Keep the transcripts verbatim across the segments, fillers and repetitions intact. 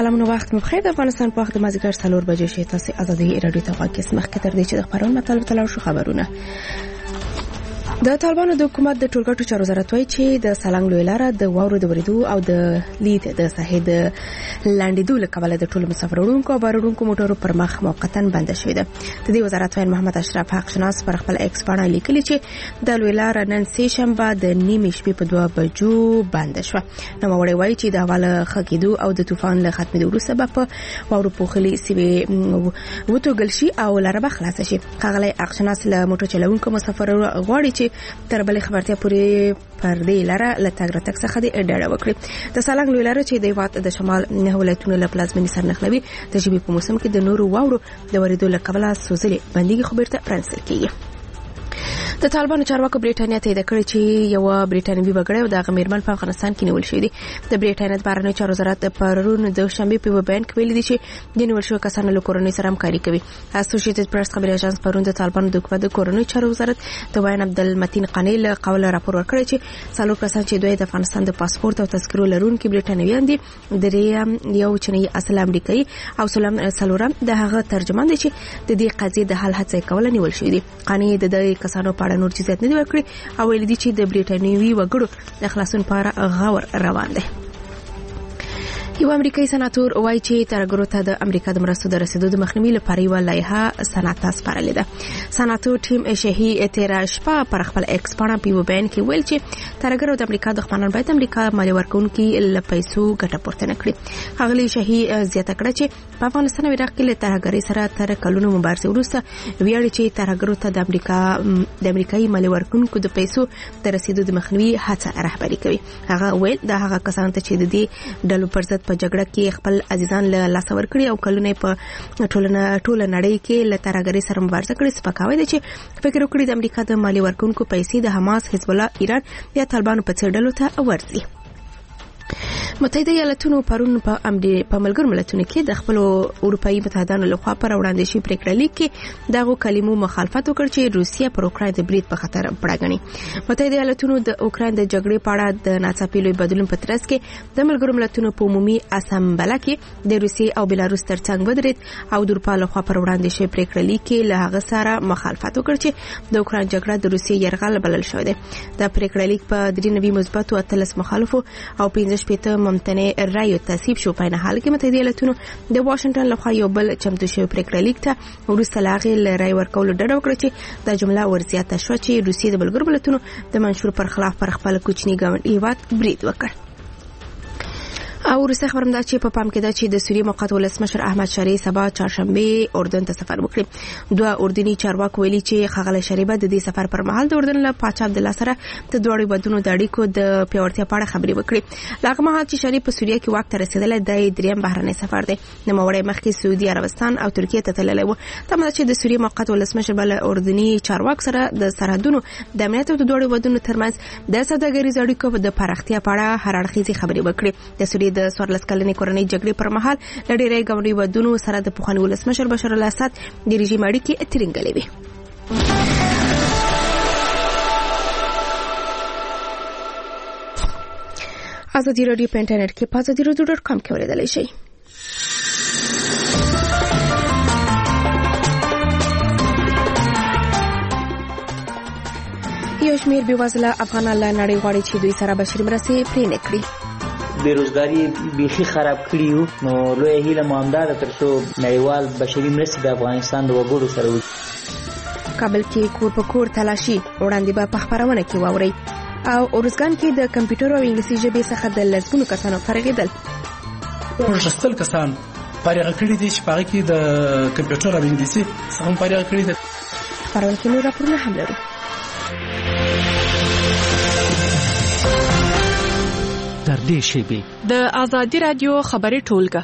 سلامونه وخت مو بخیر. د افغانستان په وخت د مازیګر څلور بجې شي. تاسو ازادي رادیو ته غواړئ چې مخکې تر دې چې د خبرونو مطلب تلاو شو خبرونه. د طالبانو د حکومت د ټولګټو چارو وزارت وايي چې د سالنګ لوی لاره د واورو د وریدو او د لید د ساحې د لاندېدو له کبله د ټولو مسافرونکو او بارونکو موټرو پر مخ موقتا بنده شوې ده. د دې وزارت وايي محمد اشرف حق شناس پر خپل ایکس باندې لیکلي چې د لوی لاره نن سه شنبه د نیمې شپې په دوه بجو بنده شوه. نو وړي وايي چې د حواله خکېدو او د طوفان له ختمېدو وروسته به په واورو پوښلي سیمې وټوګل شي او لاره به خلاصه شي. ښاغلی حق شناس له موټر چلوونکو مسافر غواړي چې تر بلې خبرتیا پورې پر دې لاره له تګ راتګ څخه د ډډه وکړي. د سالنګ لوی لاره چې د هیواد د شمال نه ولایتونو له پلازمېنې سره نښلوي د ژمي په موسم کې د نورو واورو د ورېدو له کبله سوځلې بندېږي خو بیرته پرانیستل کېږي. د طالبانو چارواکو بریټانیا ته د کړی چې یو بریټانوي وګړی او د غمیرمن په افغانستان کې نیول شوی دی. د بریټانیا د بهرنیو چارو وزارت پرون د شنبه په بیان کې ویلي دی چې د نیول شوی کسانو له کورنۍ سره همکاري کوي. اسوسییټډ پریس خبري اژانس پرون د طالبانو د حکومت د کورنۍ چارو وزارت د وایي عبدالمتین قانی له قوله راپور ورکړی چې څلور کسان چې دوی د افغانستان د پاسپورت او تذکرو لرونکي بریټانویان دي، درې یو چینی اصل امریکایي او سلام سلورم د هغه ترجمان دي چې د دې قضیې د حل هڅه کوله نیول شوی دی. قانی د دې کسانو په اړه نور جزئیات نه دی ورکړي او ویل دي چې د بریټانوي وګړو د خلاصون لپاره غور روان دی. یو امریکایي سناتور وایي چې ترګرو ته د امریکا د مرستو د رسیدو د مخنیوي لپاره یو لایحه سنات ته سپارلې ده. سناتور ټیم شهي تیرا شپه پر خپل ایکس باندې په بیان کې ویل چې ترګرو د امریکا د خپلوان باید امریکا مالی ورکونکي له پیسو ګټه پورته نه کړي. هغه شهي زیاته کړه چې په افغانستان او عراق کې له ترګرۍ سره تر کلونو مبارزې وروسته ویاړي چې ترګرو ته د امریکا د امریکایي مالی ورکونکو د پیسو د رسیدو د مخنیوي هڅه رهبري کوي. هغه ویل د هغه کسان ته چې د دې ډلو پر ضد په جګړه کې خپل عزیزان له لاس ورکړي او کلونه په ټولنه ټوله نړۍ کې له ترګرۍ سره مبارزه کړې، سپکاوی دی چې فکر وکړي د امریکا د مالی ورکونکو پیسې د حماس، حزب الله، ایران یا طالبانو په څېر ډلو ته ورځي. متحده ایالاتونو پرون په امریکا په ملګرو ملتونو کې د خپل اروپאי متحدانو لخوا پر وړاندې شوی پریکړه لیک کې دغه کلمو مخالفت وکړ چې روسیه پر اوکراین د برید په خطر پړګني. متحده ایالاتونو د اوکراین د جګړې په اړه د ناڅاپي لوی بدلون په ترڅ کې د ملګرو ملتونو په عمومي اسامبله کې د روسیې او بلاروس ترڅنګ ودرېد او د اروپا لخوا پر وړاندې شوی پریکړه لیک کې له هغه سره مخالفت وکړ چې د اوکراین جګړه د روسیې یرغل بلل شوی دی. د پریکړه لیک په درې نوي مثبت او اتلس مخالفو او پنځه شپږ ممتنع رایو تصویب شو. په نه حال کې متحده ایالاتونو د واشنگټن لخوا یو بل چمتو شوی پریکړه لیک ته وروسته لاغې ل رای ورکول ډډه وکړه چې د جمله ورزیاته شو چې روسیې د ملګرو ملتونو د منشور پر خلاف پر خپل کوچنی ګاونډي هیواد برید وکړ. او وروسته خبرم ده چې په پام کې ده چې د سوریې موقت ولسمشر احمد شری سبا چهارشنبه اردن ته سفر وکړي. دوه اردني چارواکو ویلي چې ښاغلی شری به د دې سفر پر مهال د اردن له پاچا عبدالله سره د دواړو هیوادونو د اړیکو د پیاوړتیا په اړه خبرې وکړي. له هغه مهال چې شری په سوریه کې واک ته رسېدلی د دریم بهرنی سفر دی. نوموړی مخکې سعودي عربستان او ترکیه ته تللی و. تمه ده چې د سوریې موقت ولسمشر به له اردني چارواکو سره د سرحدونو د امنیت او د دواړو هیوادونو ترمنځ د سوداګریزو اړیکو د پراختیا په اړه هر اړخیزې خبرې وکړي. د سوریې د څوارلس کلنې کورنۍ جګړې پر مهال له ډېرې ګاونډي هیوادونو سره د پخواني ولسمشر بشار الاسد د رژیم اړیکې ترینګلې وې. ازادي راډیو په انټرنیټ کې په ازادي راډیو ډاټ کام کې اوریدلای شئ. یو شمېر بېوزله افغانان له نړۍ غواړي چې دوی سره بشري مرستې پرې نه کړي. بیروزګاری بیخي خراب کړی وو. نو لوی هیله مو همدا ده تر څو نړیوال بشري مرستې د افغانستان د وګړو سره وي. کابل کې کور په کور تلاشي وړاندې به په خپرونه کې واورئ. او اورزګان کې د کمپیوټر او انګلیسي ژبې څخه د لسګونو کسانو فارغېدل. ورشتل کسان فارغ کړي دي چې هغه کې د کمپیوټر او انګلیسي څخه فارغ کړي دي. خبرونه کې نور راپورونه هم لرو. تر دې شیبې د ازادي رادیو خبري ټولګه.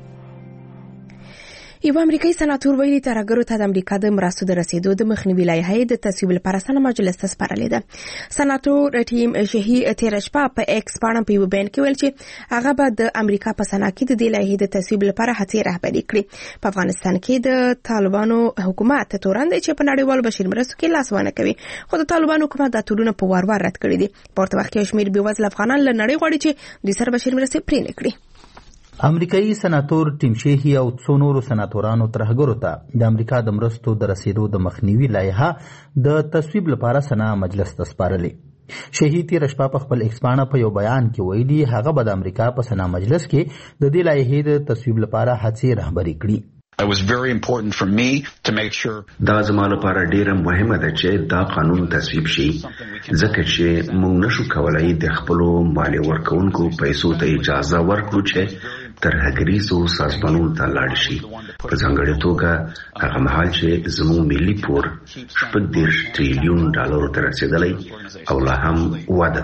یو امریکایي سناتور ویلي ترګرو ته د امریکا د مرستو د رسیدو د مخنیوي لایحه د تصویب لپاره سنا مجلس ته سپارلې ده. سناتور ټیم شهي تیر شپه په ایکس باندې په بیان کې ویل چې هغه به د امریکا په سنا کې د دې لایحه د تصویب لپاره هڅې رهبري کړي. په افغانستان کې د طالبانو حکومت تورن دی چې په نړیوالو بشري مرستو کې لاس ونه کوي، خو د طالبانو حکومت د ټولنو په وار وار رد کړی دي. په ورته وخت کې شمیر بېوزله افغانان له نړۍ غواړي چې د سر بشري مرستې پرې نه کړي. امریکایي سناتور ټیم شیهی او څو نورو سناتورانو ترهګرو ته د امریکا د مرستو د رسیدو د مخنیوي لایحه د تصویب لپاره سنا مجلس ته سپارلې. شیهی تېره شپه په خپل ایکس پاڼه په یو بیان کې ویلي هغه به د امریکا په سنا مجلس کې د دې لایحې د تصویب لپاره هڅې رهبري کړي. It was very important for me to make sure دا زما لپاره ډیره مهمه ده چې دا قانون تصویب شي ځکه چې موږ نشو کولای د خپل مالی ورکونکو پیسو ته اجازه ورکړو چې ترهګریزو سازمانونو ته لاړ شي په ځانګړې توګه هغه مهال چې زموږ ملي پور شپږ دېرش تریلیون ډالرو ته رسېدلی او لا هم وده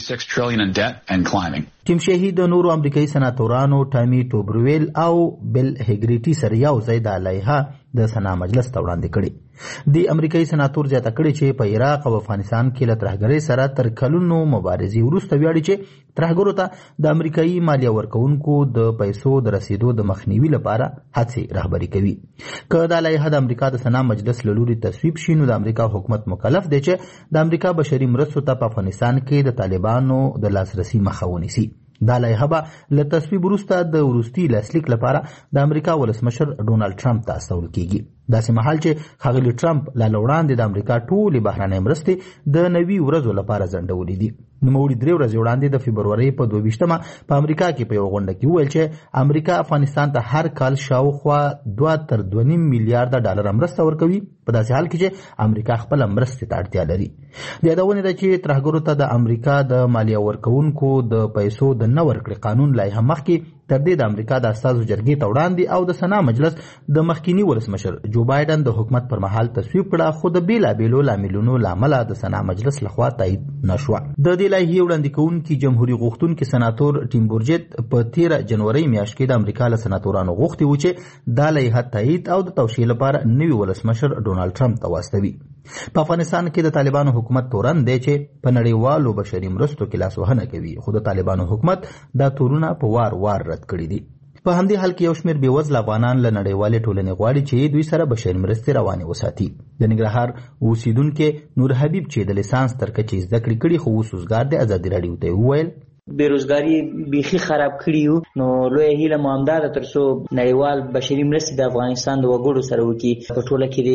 کوي. ټیم شیهی د نورو امریکایي سناتورانو ټامي ټوبرویل او بل هیګریټي سره یو ځای د لایحه د سنا مجلس ته وړاندې کړي. د امریکایي سناتور زیاته کړي چې په عراق او افغانستان کې له ترهګرۍ سره تر کلونو مبارزې وروسته ویاړي چې ترهګرو ته د امریکایي مالیه ورکوونکو د پیسو د رسیدو د مخنیوي لپاره هڅې رهبري کوي. که دا لایحه د امریکا د سنا مجلس له لوري تصویب شي نو د امریکا حکومت مکلف دی چې د امریکا بشري مرستو ته په افغانستان کې د طالبانو د لاسرسي مخه ونیسي. دا لایحه به له تصویب وروسته د وروستي لاسلیک لپاره د امریکا ولسمشر ډونالډ ټرمپ ته استول کیږي. داسې مهال چې ښاغلي ټرمپ لا له وړاندې د امریکا ټولې بهرنۍ مرستې د نوي ورځو لپاره ځنډولې دي. نوموړي درې ورځې وړاندې د فبرورۍ په دوه ویشتمه په امریکا کې په یوه غونډه کې وویل چې امریکا افغانستان ته هر کال شاوخوا دوه تر دوه نیم میلیارډه ډالره مرسته ورکوي په داسې حال کې چې امریکا خپله مرستې ته اړتیا لري. د یادونې ده چې ترهګرو ته د امریکا د مالیه ورکوونکو د پیسو د نه ورکړې قانون لایحه مخکې تر دې د امریکا د استازو جرګې ته وړاندې او د سنا مجلس د مخکینی ولسمشر جو بایدن د حکومت پر مهال تصویب کړه خو د بیلابیلو لاملونو له امله د سنا مجلس لخوا تایید نشوه. د دې لایحې وړاندې کوونکي جمهوري غوښتونکي سناتور ټیم بورجیت په تیره جنورۍ میاشت کې د امریکا له سناتورانو غوښتي وو چې دا لایحه تایید او د توشیح لپاره نوي ولسمشر ډونالډ ټرمپ ته واستوي. په افغانستان کې د طالبانو حکومت تورن دی چې په نړیوالو بشري مرستو کې لاسوهنه کوي خو د طالبانو حکومت دا تورونه په وار وار رد کړي دي. په همدې حال کې یو شمېر بېوزله افغانان له نړیوالې ټولنې غواړي چې دوی سره بشري مرستې روانې وساتي. د ننګرهار اوسیدونکي نور حبیب چې د لیسانس تر کچې زده کړې کړي خو اوس وزګار دی ازادي راډیو ته وویل بیروزګاری بیخي خراب کړي نو لویه هیله مو همدا ده تر څو نړیوال بشري مرستې د افغانستان د وګړو سره وکړي په ټوله کې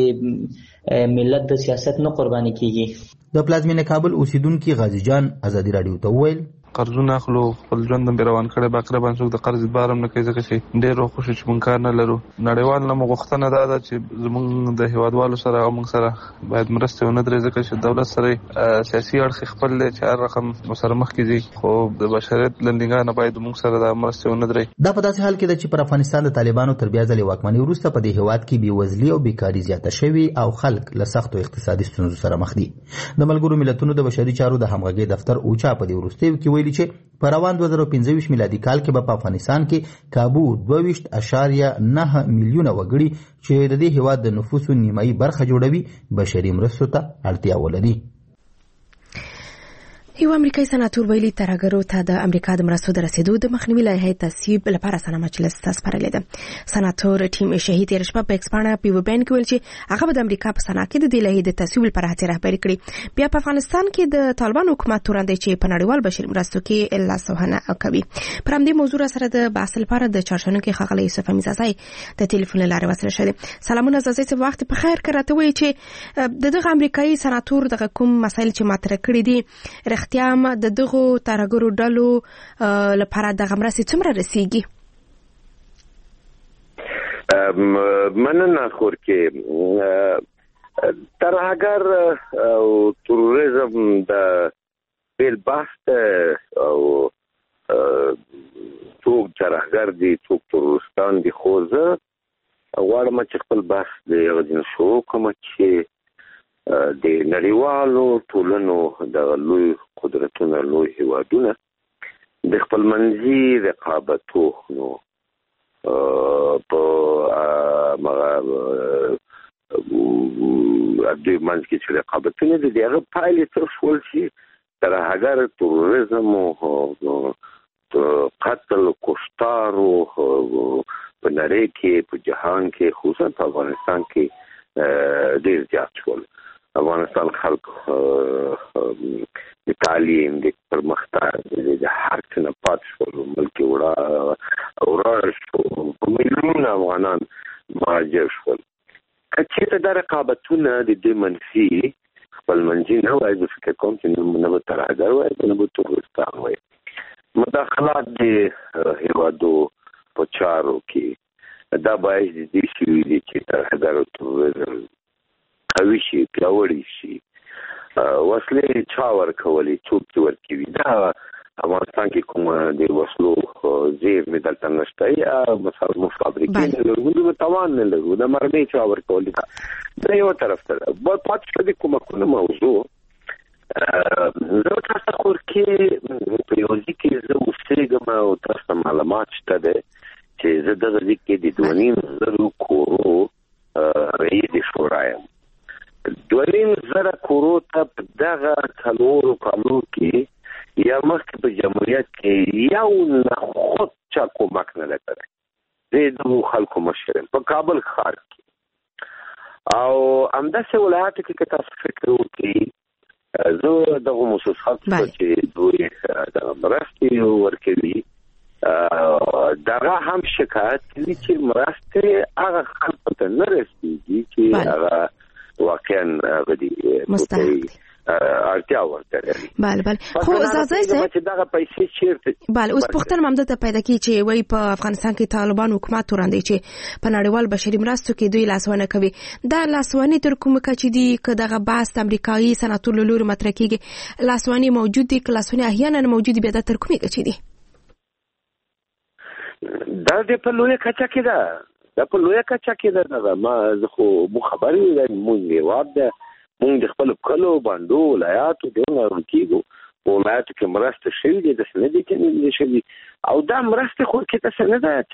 د ملت د سیاست نه قرباني کیږي. د پلازمینې کابل اوسیدونکي غازي جان ازادي راډیو ته وویل قرضونه اخلو خپل ژوند هم روان کړی باقره باندې څوک د قرض بار هم نه کوي ځکه چې ډېر خوشي چې مونږ کار نه لرو. نړیوال نه مو غوښتنه دا ده چې زمونږ د هیوادوالو سره او مونږ سره باید مرستې ونه درې ځکه چې دولت سره سیاسي اړخ خپل دی چې هر رقم ورسره مخکې ځي خو د بشریت له نګاه نه باید مونږ سره د مرستې ونه درې. دا په داسې حال کې ده چې پر افغانستان د طالبانو تر بیا ځلې واکمنۍ وروسته په دې هیواد کې بېوزلي او بیکاري زیاته شوې او خلک له سختو اقتصادي ستونزو سره مخ دي. د ملګرو ملتونو د بشري چارو د همغږۍ دفتر اوچا په دې وروستیو کې ویلي چې په روان دوه زره پنځه ویشت میلادي کال کې به په افغانستان کې کابو دوه ویشت اشاریه نه میلیونه وګړي چې د دې هیواد د نفوسو نیمایي برخه جوړوي بشري مرستو ته اړتیا ولري. یو امریکایي سناتور ویلي ترهګرو ته د امریکا د مرستو د رسیدو د مخنیوي لایحې تصویب لپاره سنا مجلس ته سپارلې ده. سناتور ټیم شیهی تېره شپه په ایکس پاڼه په یوه بیان کې ویل چې هغه به د امریکا په سنا کې د دې لایحې د تصویب لپاره هڅې رهبري کړي. بیا په افغانستان کې د طالبانو حکومت تورن دی چې په نړیوال بشري مرستو کې لاسوهنه کوي. پر همدې موضوع سره د بحث لپاره د چارشنبې ښاغلی یوسف میرزای د ټلیفون له لارې وصل شوی. سلامونه زازی صاحب، وخت په خیر. که راته وایي چې د دغه امریکایي سناتور دغه کوم مسایل چې مطرح کړي دي رښتیا هم د دغو ترهګرو ډلو لپاره دغه مرستې څومره رسیږي؟ مننه خورکې ترهګر او تروریزم د بیل بحث او څوک ترهګر دي څوک تروریستان دي خو زه غواړم چې خپل بحث د یو ځین شروع کوم چې د نړیوالو ټولنو د لوی قدرتونو لوی هیوادونه د خپلمنځي رقابتو نو په هغه دوی منځ کې چې رقابتونه دي هغه پایلې څه شول چې ترهګر تروریزم او قتل کشتار په نړۍ کې په جهان کې خصوصا په افغانستان کې ډېر زیات شول. افغانستان خلک د تعلیم د پرمختګ د هر څه نه پات شول ملک وړا وړا شو میلیونه افغانان مهاجر شول. کچې ته د رقابتونه د دې منفي خپل منځي نه وای د فکر کوم چې نه به ترهګر وای نه به ترورستان وای. مداخلات د هیوادو په چارو کې دا باید د دې شوي دي چې ترهګر او ترورزم قوي شي پیاوړي شي. وسلې چا ورکولې څوک چې ورکوي دا افغانستان کې کوم د وسلو زیرمې دلته نشته یا مثلا مو فابریکې نه لرو د توان نه لرو د مرمۍ چا ورکولې دا یو طرف ته په پاتې شو د کومه موضوع زه تاسو خور کې په یو ځکه زه اوسېږم او تاسو معلومات شته ده چې زه دغه ځکه د دوه زرو کورو رئیس شورایم. دویم زره کورو ته په دغه څلورو کالو کې یا مخکې په جمهوریت کې یو نه خود چا کومک نه دی کړی. زه د خلکو مشر یم په کابل ښار کې او همداسې ولایاتو کې که تاسو فکر وکړئ زه دغه موسسات چې دوی دغه مرستې ورکوي دغه هم شکایت کوي چې مرستې هغه خلکو ته نه رسېږي چې هغه واقعا غدي مستحق اړتیا ورته. بله بله خو زازای صاحب چې دغه پیسې چیرته بله اوس پوښتنه مې همدلته پیدا کړي چې وایي په افغانستان کې طالبان حکومت وړاندې چې په نړیوال بشري مرستو کې دوی لاسوهنه کوي. دا لاسوهنې تر کومه کچې دي که دغه بحث د امریکایي سناتور له لوري مطرح کېږي لاسوهنې موجود دي که لاسوهنې احیانا موجود دي بیا دا تر کومې کچې دي؟ دا د په لویه کچه کې ده دا په لویه کچه کې ده. ما زه خو مو خبرې ویم مونږ هېواد ده مونږ د خپلو کلو بانډو ولایاتو دغه کېږو په ولایاتو کې مرسته شوي دي داسې نه دي چې نه دي شوي او دا مرستې خو کې داسې نه ده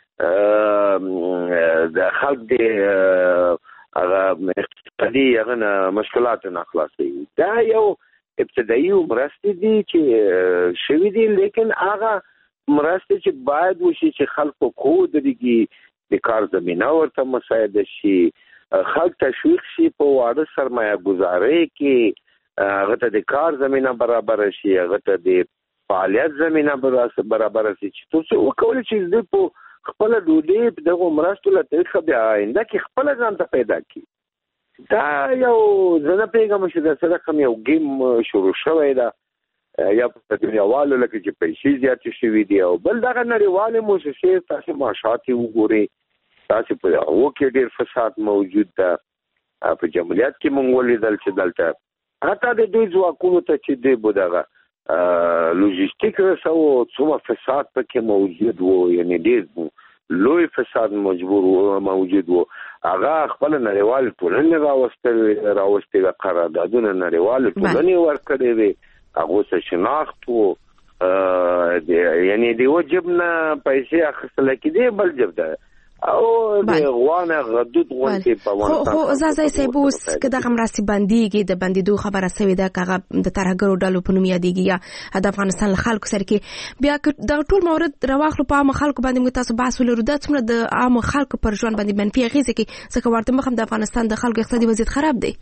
چې د خلک د هغه اقتصادي هغه نه مشکلاتو نه خلاصوي. دا یو ابتدایي مرستې دي چې شوي دي لیکن هغه مرستې چې باید وشي چې خلکو کو درېږي د کار زمینه ورته مساعده شي خلک تشویق شي په واړه سرمایه ګزارۍ کې هغه ته د کار زمینه برابر شي هغه ته د فعالیت زمینه برابر شي چې تاسو وکولای شئ د په خپل ډوډۍ په دغه مرستو له طریقه بیا آینده کې خپل ځان ته پیدا کړي. دا یو زه نه پوهېږم چې د څه رقم یو ګیم شروع شوی ده یا په دنیاوالو لکه چې پیسې زیاتې شوي دي او بل دغه نړیوالې موسسې تاسو معاشات یې وګورئ تاسو په هغو کې ډېر فساد موجود ده. په جمهوریت کې موږ ولیدل چې دلته حتی د دوی ځواکونو ته چې دوی به دغه لوجستیک رسوو څومره فساد پکې موجود و یعنې ډېر لوی فساد مجبور موجود و هغه خپله نړیوالې ټولنې راوستې راوستې قراردادونه نړیوالې ټولنې ورکړې وې هغو څه شناخت و یعنې د یوه جب نه پیسې اخیستل کېدې بل جب ده او د غوانه غدود غونډې په افغانستان خو زازای صاحب اوس که دغه مرستې بندېږي د بندېدو خبره سوې ده که هغه د ترهګرو ډلو په نوم یادېږي یا د افغانستان له خلکو سره کې بیا که دغه ټول مورد راواخلو په عامو خلکو باندې موږ تاسو بحث ولرو دا څومره د عامو خلکو پر ژوند باندې منفي اغېزې کوي ځکه ورته مخ هم د افغانستان د خلکو اقتصادي وضعیت خراب دی.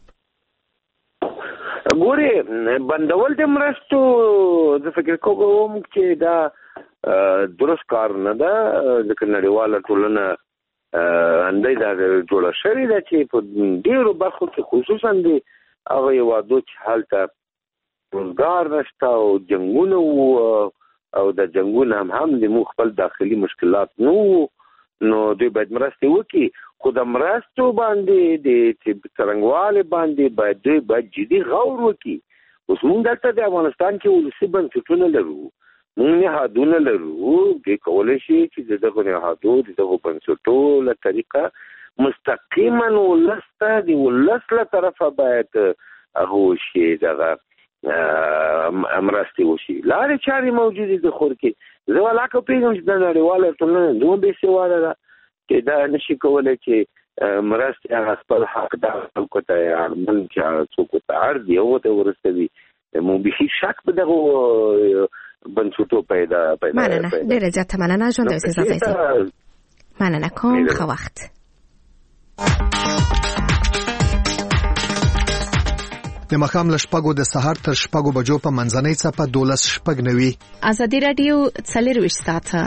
ګورې بندول د مرستو زه فکر کوم چې دا درست کار نه ده ځکه نړیواله ټولنه اندۍ دا جوړه شوې ده چې په ډېرو برخو کې خصوصا د هغه هېوادو چې هلته روزګار نشته او جنګونه وو او د جنګونه هم هم د موږ خپل داخلي مشکلات نه وو نو دوی باید مرستې وکړي خو د مرستو باندې د څرنګوالي باندې باید دوی باید جدي غور وکړي. اوس موږ دلته د افغانستان کې ولسي بنسټونه لرو موږ نهادونه لرو دوی کولی شي چې د دغو نهادو د دغو بنسټو له طریقه مستقیما ولس ته د ولس له طرفه باید هغه وشي دغه مرستې وشي. لارې چارې موجودې د خور کې زه ولاکه پوهېږم چې د نړیواله ټولنه دومره بې سواده ده چې دا نشي کولی چې مرستې هغه خپل حقدار خلکو ته اړمن چې څوک ورته اړ دي هغو ته ورسوي. مو بیخي شک په دغو بنسټو پیدا پیدا مننه ډېره زیاته مننه ژوند اوسئ زازای صاحب مننه کوم ښه وخت. د مخام له شپږو د سهار تر شپږو بجو په منځنۍ څپه دولس شپږ نوي. ازادي راډیو څلرویشت ساعته.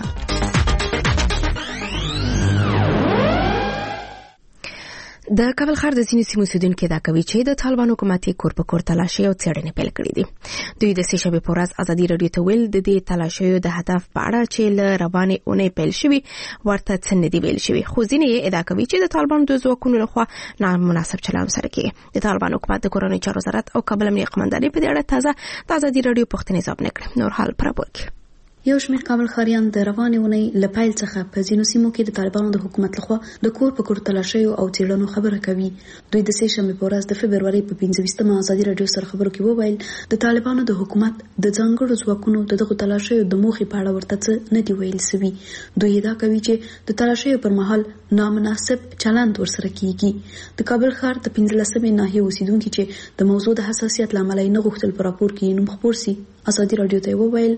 د کابل ښار د ځینو سیمو اوسیدونکي دا کوي چې د طالبان حکومتي کور په کور تلاشي او څېړنې پیل کړې دي. دوی د سې شنبې په ورځ ازادي راډیو ته ویل د دې تلاشیو د هدف په اړه چې له روانې اونۍ پیل شوي ورته څه نه دي ویل شوي، خو ځینې یې ادعا کوي چې د طالبانو د ځواکونو لخوا نامناسب چلند سره کېږي. د طالبان حکومت د کورنۍ چارو وزارت او کابل امنیه قمندانۍ په دې اړه تازه د ازادي راډیو پوښتنې ځواب نه کړې. نور حال پرابور کې یو شمېر کابل ښاریان د روانې اونۍ له پیل څخه په ځینو سیمو کې د طالبانو د حکومت لخوا د کور په کور تلاشیو او څېړنو خبره کوي. دوی د سې شنبې په ورځ د فبرورۍ په پنځه ویشتمه ازادي راډیو سره خبرو کې وویل د طالبانو د حکومت د ځانګړو ځواکونو د دغو تلاشیو د موخې په اړه ورته څه نه دي ویل سوي. دوی ادعا کوي چې د تلاشیو پر مهال نامناسب چلند ورسره کیږي. د کابل ښار د پنځلسمې ناحیې اوسیدونکي چې د موضوع د حساسیت له امله یې نه غوښتل په راپور کې نوم خپور سي، ازادي راډیو ته وویل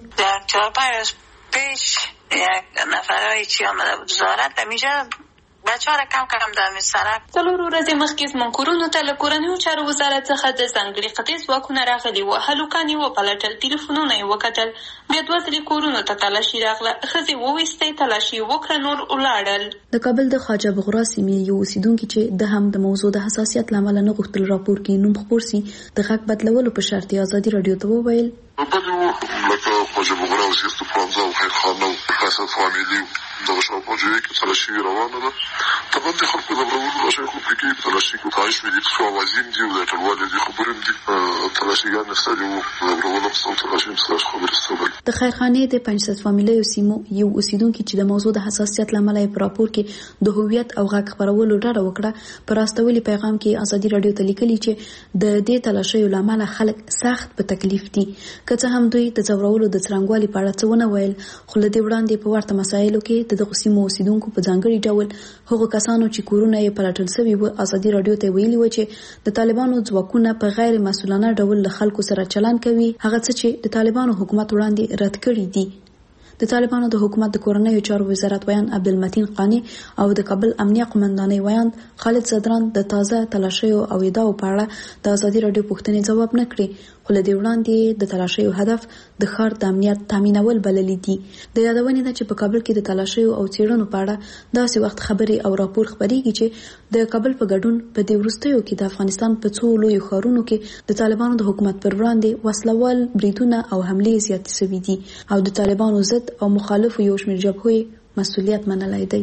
پیش یک نفرایی چی آمده بود وزارت همیشه بچه ها را کم کم در سرک څلور ورځې مخکې زموږ کورونو ته له کورنیو چارو وزارت څخه د ځانګړي قطعي ځواکونه راغلي وو. هلوکان یې وپلټل، ټلیفونونه یې وکتل، بیا دوه ځلې کورونو ته تلاشي راغله، ښځې وویستې، تلاشي یې وکړه، نور ولاړل. د کابل د خواجه بغرا سیمې یو اوسیدونکي چې د هم د موضوع د حساسیت له امله نه غوښتل راپور کې نوم خپور سي، د غږ بدلولو په شرط یې ازادي راډیو ته وویل لکه خواجه بغرا او سیستو پرانزا او خیر خانه او حسد فامیلی دغه شاوخوا جوړې کې تلاشي روانه ده. طبعا د خلکو د برابرولو راشي خو پکې تلاشي کو خواهش مې دي چې اوازین دي او د ټولوالې دي خبرې دي تلاشيګان نستړي وو د برابرولو په تلاشي مستاش خبرې ستوبل. د خیرخانه د پنځه فامیلی سیمو یو اوسیدونکي چې د موضوع د حساسیت لامل یې په راپور کې د هویت او غږ خبرولو ډډه وکړه، پر راستولي پیغام کې ازادي راډیو ته لیکلي چې د دې تلاشیو لامل خلک سخت په تکلیف دي. که څه هم دوی د ځورولو د څرنګوالي په اړه څه ونه ویل، خو له دې وړاندې په ورته مسایلو کې د دغو سیمو اوسیدونکو په ځانګړي ډول هغو کسانو چې کورونه یې پلټل سوي وو ازادي راډیو ته ویلي و چې د طالبانو ځواکونه په غیر مسؤلانه ډول له خلکو سره چلند کوي، هغه څه چې د طالبانو حکومت وړاندې رد کړي دي. د طالبانو د حکومت د کورنیو چارو وزارت ویان عبدالمتین قانی او د کابل امنیه قمندانۍ ویان خالد زدران د تازه تلاشیو او ادعاو په اړه د ازادي راډیو پوښتنې ځواب نه کړي، خو له دې وړاندې د تلاشیو هدف د ښار د امنیت تامینول بللي دي. د یادونې ده چې په کابل کې د تلاشیو او څېړنو په اړه داسې وخت خبرې او راپور خپرېږي چې د کابل په ګډون په دې وروستیو کې د افغانستان په څو لویو ښارونو کې د طالبانو د حکومت پر وړاندې وسلوال بریدونه او حملې زیاتې شوي دي او د طالبانو ضد او مخالفو یو شمېر جبهو مسؤلیت منلی دی.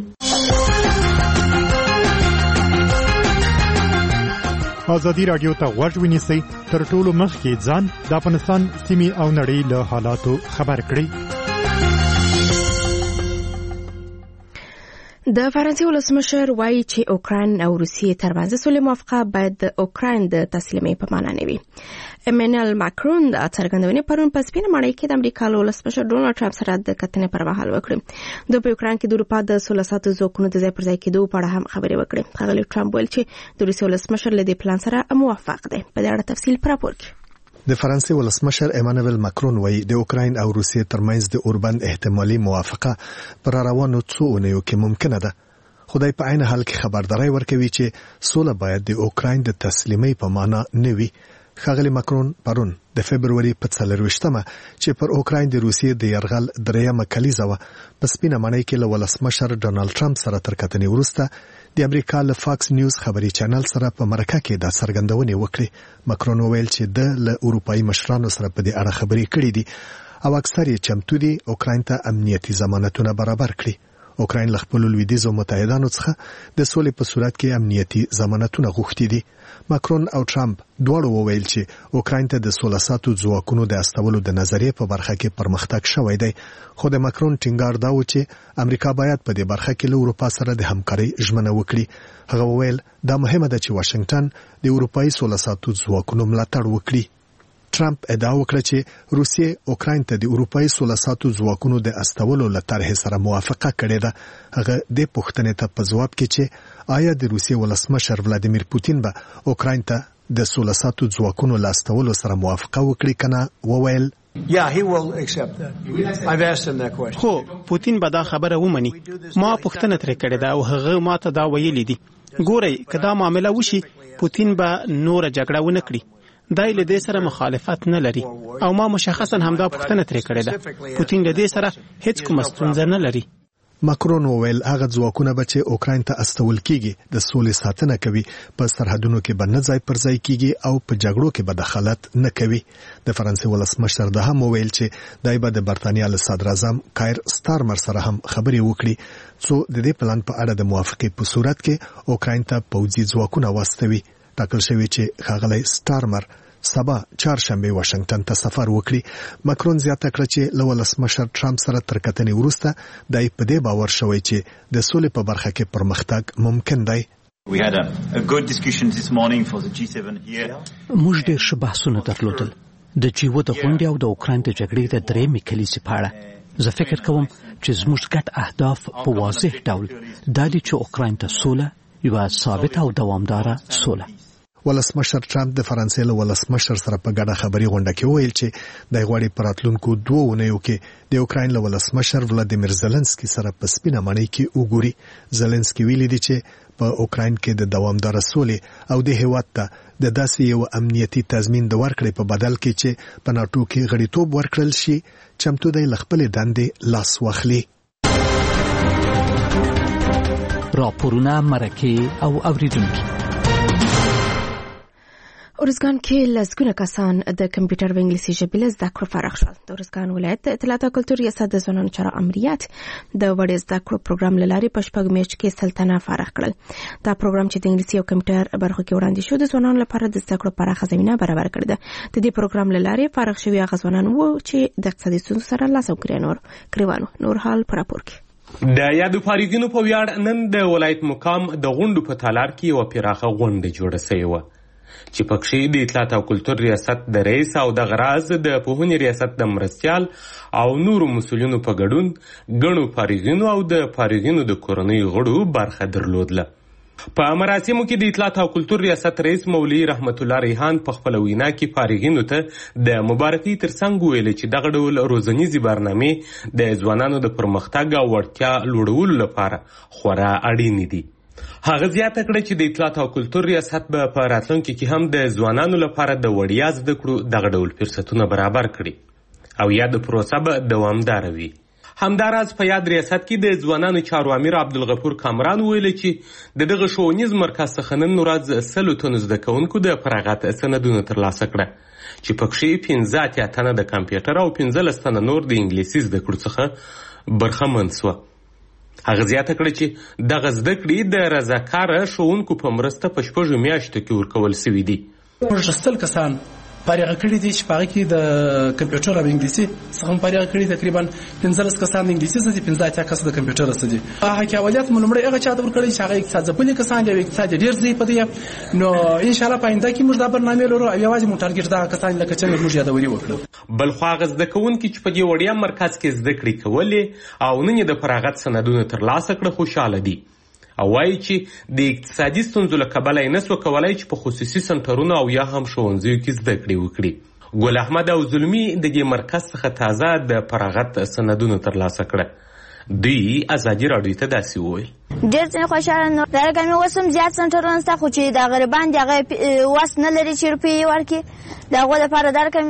ازادي راډیو ته غوږ ونیسئ، تر ټولو مخکې ځان د افغانستان سیمې او نړۍ له حالاتو خبر کړئ. د فرانسې ولسمشر وایي چې اوکراین او روسیې ترمنځ سولې موافقه باید د اوکراین د تسلیمۍ په معنا نه وي. ایمانوئل ماکرون د څرګندونې پرون په سپینه ماڼۍ کې د امریکا له ولسمشر ډونالډ ټرمپ سره د کتنې پر مهال وکړې. د په اوکراین کې د اروپا د سوله ساتو ځواکونو د ځای پر ځای کېدو په اړه هم خبرې وکړې. ښاغلي ټرمپ ویل چې د روسیې ولسمشر له دې پلان سره موافق دی. په دې اړه تفصیل پر راپور کې د فرانسې ولسمشر ایمانوئل ماکرون وایي د اوکراین او روسیې ترمنځ د اوربند احتمالي موافقه پر روانو څو اونیو کې ممکنه ده. خدای په عین حال کې خبرداري ورکوي چې سوله باید د اوکراین د تسلیمۍ په معنا نه وي. ښاغلي ماکرون پرون د فبروري په څلرویشتمه چې پر اوکراین د روسیې د یرغل دریمه کلیزه وه په سپینه ماڼۍ کې له ولسمشر ډونالډ ټرمپ سره تر کتنې وروسته د امریکا له فاکس نیوز خبري چینل سره په مرکه کې دا څرګندونې وکړې. ماکرون وویل چې د له اروپایي مشرانو سره په دې اړه خبرې کړې دي او اکثر یې چمتو دي اوکراین ته امنیتي ضمانتونه برابر کړي. اوکراین له خپلو لویدیځو متحدانو څخه د سولې په صورت کې امنیتي ضمانتونه غوښتي دي. ماکرون او ټرمپ دواړو وویل چې اوکراین ته د سوله ساتو ځواکونو د استولو د نظریې په برخه کې پرمختګ شوی دی، خو د ماکرون ټینګار دا و چې امریکا باید په دې برخه کې له اروپا سره د همکارۍ ژمنه وکړي. هغه وویل دا مهمه ده چې واشنگټن د اروپایي سوله ساتو ځواکونو ملاتړ وکړي. ټرمپ ادعا وکړه چې روسیې اوکراین ته د اروپایي سوله ساتو ځواکونو د استولو له طرحې سره موافقه کړې ده. هغه د پوښتنې ته په ځواب کې چې آیا د روسیې ولسمشر ولادیمیر پوتین به اوکراین ته د سوله ساتو ځواکونو له استولو سره موافقه وکړي کنه وویل Yeah, he will accept that. I've asked him that question. خو پوتین به دا خبره ومني. ما پوښتنه ترې کړې ده او هغه ماته دا ویلي دي. ګورئ که دا معامله وشي پوتین به نور جګړه ونه کړي. دای له دې سره مخالفت نه لري او ما مشخصا همدا پوښتنه ترې کړې ده. پوتین له دې سره هیڅ کومه ستونزه نه لري. ماکرون وویل هغه ځواکونه به چې اوکراین ته استول کیږي د سولې ساتنه کوي، په سرحدونو کې به نه ځای پر ځای کیږي او په جګړو کې به دخالت نه کوي. د فرانسې ولسمشر ده هم وویل چې دای به د برتانیا له صدر اعظم کایر سټارمر سره هم خبرې وکړي څو د دې پلان په اړه د موافقې په صورت کې اوکراین ته پوځي ځواکونه واستوي. ټاکل شوی چې ښاغلی سټارمر سبا چهارشنبه واشنگټن ته سفر وکړي. ماکرون زیاته کړه چې له ولسمشر ټرمپ سره تر کتنې وروسته دای په دې باور شوی چې د سولې په برخه کې پرمختګ ممکن دی. موږ ډېر ښه بحثونه درلودل د جی اوه د غونډې او د اوکراین د جګړې د درېیمې کلیزې په اړه. زه فکر کوم چې زموږ ګډ اهداف په واضح ډول دا دي چې اوکراین ته سوله، یوه ثابته او دوامداره سوله. ولسمشر ټرمپ د فرانسې له ولسمشر سره په ګډه خبري غونډه کې وویل چې د غوړي پراتلونکو دوه اونیو کې د اوکراین له ولسمشر ولادیمیر زيلنسکي سره په سپینه معنی کې وګوري. زيلنسکي ویلي دی چې په اوکراین کې د دوامدار سولې او د هیواد ته د داسې یو امنیتي تضمین د ورکړې په بدل کې چې په ناتو کې غړیتوب ورکړل شي چمتو دی لخپل دندې لاس واخلي. راپورونه مرکه او اوریدونکو. ارزګان کې لسګونه کسان د کمپیوټر و انګلیسي ژبې له زده کړو فارغ شول. د ارزګان ولایت د اطلاعات او کلتور ریاست د ځوانانو چارو امریت د وړې زده کړو پروګرام له لارې په شپږ میاشت کې سلطنه فارغ کړل. دا پروګرام چې د انګلیسي او کمپیوټر برخو کې وړاندې شو د ځوانانو لپاره د زده کړو پراخه زمینه برابر کړې ده. د دې پروګرام له لارې فارغ شوي هغه ځوانان وو چې د اقتصادي ستونزو سره لاس او ګریوان کړیوانو. نور حال پر راپور کې د یادو فارغینو په ویاړ نن د ولایت مقام د غونډو په تالار کې یو پراخه غونډه جوړه شوې و چې پکې د اطلاعات او کلتور ریاست د رئیس او د غراز د پوهنې ریاست د مرستيال او نورو مسؤلینو په ګډون غنو فارغینو او د فارغینو د کورنۍ غړو برخه درلودله. په مراسمو کې د اطلاعات او کلتور ریاست رئیس مولوی رحمت الله ریحان په خپل وینا کې فارغینو ته د مبارکۍ ترڅنګ ویل چې دغه ډول روزنیزي برنامه د ځوانانو د پرمختګ او وړتیا لوړولو لپاره خورا اړین دي. هغه زیاته کړه چې د اطلاعات او کلتور ریاست به په راتلونکي کې هم د ځوانانو لپاره د وړیا زده کړو دغه ډول فرصتونه برابر کړي او یا د پروسه به دوامدار وي. همداراز په یاد ریاست کې د ځوانانو چارو امیر عبدالغفور کامران ویل چې د دغه ښوونیز مرکز څخه نن ورځ سلو تنو زده کوونکو د فراغت سندونه ترلاسه کړه چې پکې پنځه اتیا تنه د کمپیوټر او پنځلس تنه نور د انګلیسي زده کړو څخه برخمن شوه. هغه زیاته کړه چې دغه زده کړې د رضاکاره ښوونکو په مرسته په شپږو میاشتو کې ورکول شوي دي. موږ سل کسان فارغ کړي دي چې په هغه کې د کمپیوټر او انګلیسي څخه فارغ کړي تقریبا پنځلس کسان د انګلیسي څخه پنځه اتیا کسان د کمپیوټر څخه دي. هغه کې اوليات ملمړی هغه چا د ورکړي چې هغه اقتصاد ځپلي کسان دي، اقتصاد ډیر زی په دی. نو ان شاء الله پاینده کې موږ دا برنامه لرو او یوازې مو ټارګټ دا کسان لکه چې موږ یادوري وکړو. بل خو هغه زده کوونکي چې په دې وړیا مرکز کې زده کړې کولې او نن د فراغت سندونه ترلاسه کړه خوشاله دي او وایي چې د اقتصادي ستونزو له کبله یې نسو کولای چې په خصوصي سنټرونو او یا هم ښوونځیو کې زده کړې وکړي. ګل احمد او زلمی د دې مرکز څخه تازه د فراغت سندونه ترلاسه کړه. دوی ازادي راډیو ته داسې وویل ډېر ځینې خوشحاله نو دا رقم اوس هم زیات سنټرونه شته خو چې د غریبان د هغه وس نه لري چې روپۍ ورکړي. د هغو لپاره دا رقم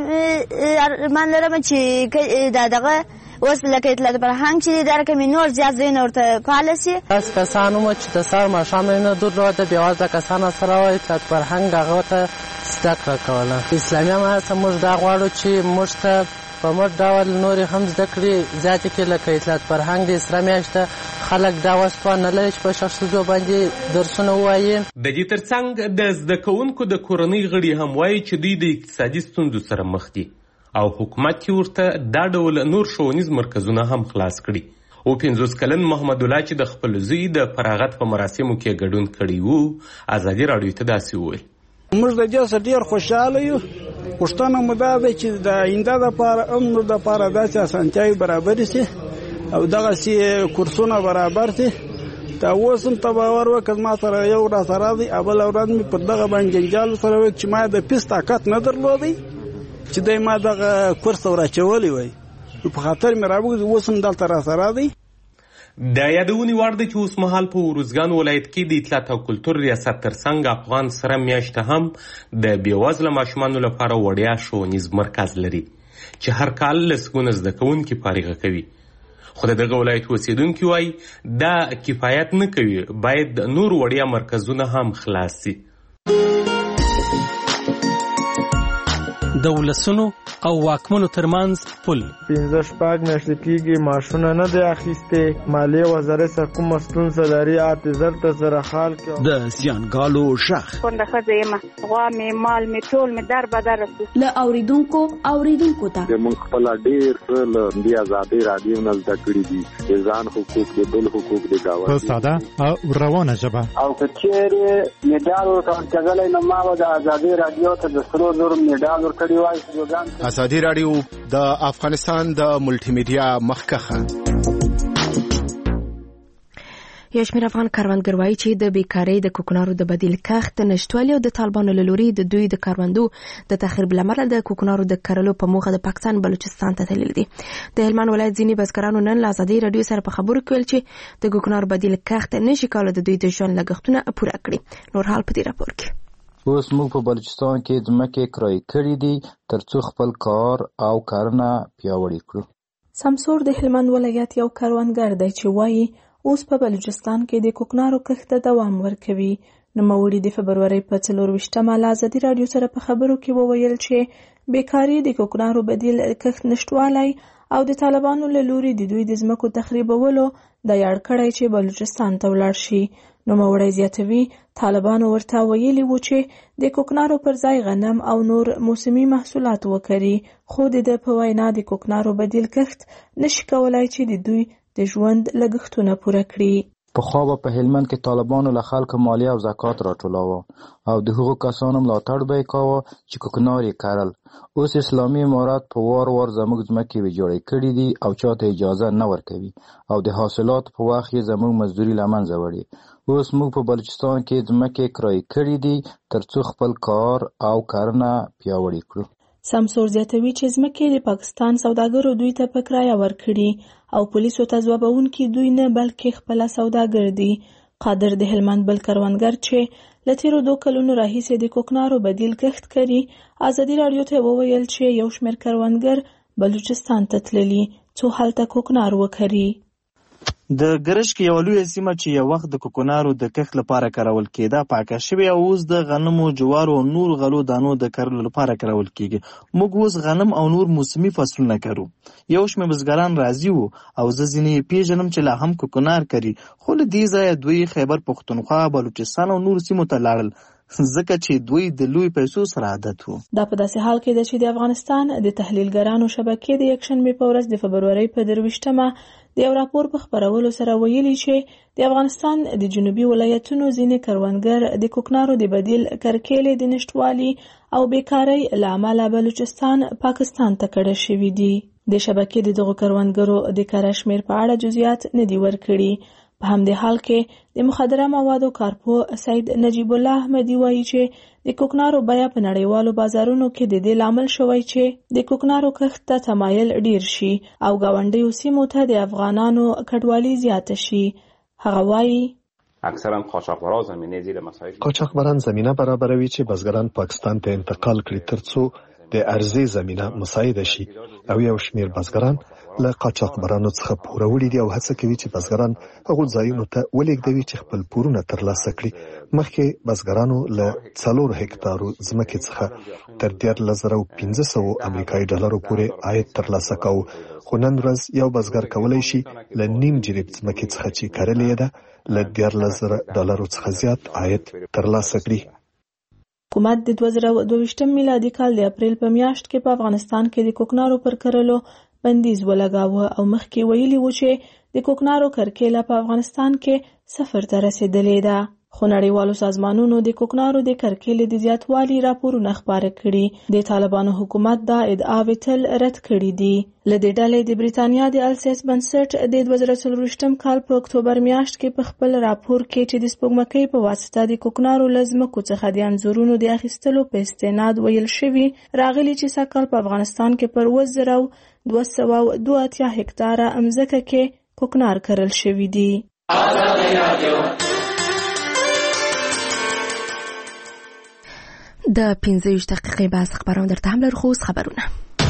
ارمان لرم چې دا دغه اوس لکه اطلاعات فرهنګ چې دا رقم نور زیات ځایونه ورته فعاله شي. داسې کسان ومو چې د سهار ماښام یې نه درلوده بېوزله کسانو سره وه اطلاعات فرهنګ هغه ته زده کړه کوله. اسلامي امارت موږ دا غواړو چې موږ ته په مټ ډول نورې هم زده کړې زیاتې کړي لکه اطلاعات فرهنګ د اسره میاشته خلک دا وس توان نه لري چې په شخصیتو باندې درسونه ووایي. د دې ترڅنګ د زده کوونکو د کورنۍ غړي هم وایي چې دوی د اقتصادي ستونزو سره مخ دي او حکومت یې ورته دا ډول نور ښوونیز مرکزونه هم خلاص کړي. او پنځوس کلن محمد الله چې د خپل زوی د فراغت په مراسمو کې ګډون کړی وو ازادي راډیو ته داسې وویل موږ د دې سره ډېر خوشاله یو. پښتنه مو دا ده چې د آینده لپاره امر د لپاره داسې اسانتیاوې برابر شي او دغسې کورسونه برابر شي. دا اوس هم ته باور وکړه ما سره یو ورځ راځي بله ورځ مې پر دغه باندې جنجال سره وکړ چې ما د پیس طاقت نه درلودی چې دی ما دغه کورس ور اچولی وای په خاطر مې راوګ اوس هم دلته را سره دی. د یادونې وړ ده چې اوس مهال په ارزګان ولایت کې د اطلاعات او کلتور ریاست ترڅنګ افغان سره میاشته هم د بېوزله ماشومانو لپاره وړیا ښوونیز مرکز لري چې هر کال لسګونه زده کوونکي فارغه کوي. خو د دغه ولایت اوسیدونکي وایي دا کفایت نه کوي، باید نور وړیا مرکزونه هم خلاص شي. د ولسونو او واکمنو ترمنځ پل پنځه شپږ میاشتې کېږي معاشونه نه دی اخیستې، مالیې وزارت څخه کومه ستونزه لري اته زر ته زره خال کې د زیانګالو غږ کونډه ښځه یم، غوا مې مال مې ټول مې در بدر رسو له اوریدونکو اوریدونکو ته موږ خپل ډېر څه له دې ازادۍ راډیو نه زده کړي دي، د ځان حقوق د بل حقوق د ګاونډي په ساده او روانه ژبه. او که چېرې میډال ورکول کېدلی نو ما به د ازادۍ راډیو ته د سرو زرو میډال ورکړی وای. ازادي راډیو د افغانستان د ملټي میډیا مخکخه. یو شمېر افغان کروندګر وایي چې د بیکارۍ د کوکنارو د بدیل کښت نشتوالي او د طالبانو له لوري د دوی د کروندو د تخریب له امله د کوکنارو د کرلو په موخه د پاکستان بلوچستان ته تللي دي. د هلمند ولایت ځینې بزګرانو نن له ازادۍ راډیو سره په خبرو کې ویل چې د کوکنارو بدیل کښت نشي کولی د دوی د ژوند لګښتونه پوره کړي. نور حال په دې راپور کې. اوس موږ په بلوچستان کې ځمکې کرایه کړې دي ترڅو خپل کار او کارونه پیاوړي کړو. سمسور د هلمند ولایت یو کروندګر دی چې وایي اوس په بلوچستان کې د کوکنارو کښت ته دوام ورکوي. نوموړي د فبرورۍ په څلور ویشتمه له ازادي راډیو سره په خبرو کې وویل چې بیکاري د کوکنارو بدیل کښت نشتوالی او د طالبانو له لوري د دوی د ځمکو تخریبولو د یاړ کړی چې بلوچستان ته ولاړ شي. نوموړی زیاتوي طالبانو ورته ویلي وو چې د کوکنارو پر ځای غنم او نور موسمي محصولات وکري، خو د ده په وینا د کوکنارو بدیل کښت نشي کولای چې د دوی د ژوند لګښتونه پوره کړي. پخوا به په هلمند کې طالبانو له خلکو مالیه او زکات راټولاوه او د هغو کسانو ملاتړ به یې کاوه چې کوکنار یې کرل. اوس اسلامي امارات په وار وار زموږ ځمکې ویجاړې کړي دي او چاته اجازه نه ورکوي او د حاصلاتو په وخت یې زموږ مزدوري له منځه وړي. اوس موږ په بلوچستان کې ځمکې کرایه کړي دي ترڅو خپل کار او کارونه پیاوړي کړو. سمسور زیاتوي چې ځمکې د پاکستان سوداګرو دوی ته په کرایه ورکړي او پولیسو ته ځوابونکي دوی نه بلکې خپله سوداګر دي. قادر د هلمند بل کروندګر چې له تیرو دوه کلونو راهیسې د کوکنارو بدیل کښت کوي ازادي راډیو ته وویل چې یو شمېر کروندګر بلوچستان ته تللي څو هلته کوکنار وکري. د ګرشک یو لویه سیمه چې یو وخت د کوکنارو د کښت لپاره کارول کېده پاکه شوې او اوس د غنمو، جوارو او نور غلو دانو د کرلو لپاره کارول کېږي. موږ اوس غنم او نور موسمي فصلونه کرو. یو شمېر بزګران راضي وو او زه ځینې پیژنم چې لا هم کوکنار کري، خو له دې ځایه دوی خیبر پښتونخوا، بلوچستان او نور سیمو ته لاړل ځکه چې دوی د لوی پیسو سره عادت وو. دا په داسې حال کې ده چې د افغانستان د تحلیلګرانو شبکې د یکشنبې په ورځ د فبرورۍ په درویشتمه د یو راپور په خپرولو سره ویلي چې د افغانستان د جنوبي ولایتونو ځینې کروندګر د کوکنارو د بدیل کرکیلې د نشتوالي او بیکارۍ له امله بلوچستان پاکستان ته کډه شوي دي. د شبکې د دغو کروندګرو د کره شمېر په اړه جزئیات نه دي ورکړي. په همدې حال کې د مخدره موادو کارپو سید نجیب الله احمدي وایي چې د کوکنارو بیه په نړیوالو بازارونو کې د دې لامل شوی چې د کوکنارو کښت ته تمایل ډیر شي او ګاونډیو سیمو ته د افغانانو کډوالي زیاته شي. هغه وایي اکثرا قاچاقبران زمینه زیر مسایل قاچاقبران زمینه برابروي چې بزګران پاکستان ته انتقال کړي ترڅو د ارزي زمینه مساعده شي او یو شمیر بزګران له قاچاقبرانو څخه پوروړي دي او هڅه کوي چې بزګران هغو ځایونو ته ولېږدوي چې خپل پورونه ترلاسه کړي. مخکې بزګرانو له څلور هکتارو ځمکې څخه تر دیارلس زره پنځه سوه امریکایي ډالرو پورې عاید ترلاسه کوو، خو نن ورځ یو بزګر کولی شي له نیم جریب ځمکې څخه چې کرلې ده له دیارلس زره ډالرو څخه زیات عاید ترلاسه کړي. حکومت د دوه زره دوه ویشتم میلادي کال د اپریل په میاشت کې په افغانستان کې د کوکنارو پر کرلو بندیز ولګاوه او مخکې ویلي وو چې د کوکنارو کرکیله په افغانستان کې صفر ته رسیدلې ده. خو نړیوالو سازمانونو د کوکنارو د کرکیلې د زیاتوالي راپورونه خپاره کړي. د طالبانو حکومت دا ادعاوې تل رد کړي دي. له دې ډلې د بریتانیا د السیس بنسټ د دوه زره څلور ویشتم کال په اکتوبر میاشت کې په خپل راپور کې چې د سپوږمکۍ په واسطه د کوکنارو له ځمکو څخه د انځورونو د اخیستلو په استناد ویل شوي راغلي چې سږ کال په افغانستان کې پر اووه زره دوه سوه دوه اتیا هکتاره مځکه کې کوکنار کرل شوي دي. د پنځه ویشت دقیقې بعد خبرونه درته هم لرو، خو اوس خبرونه.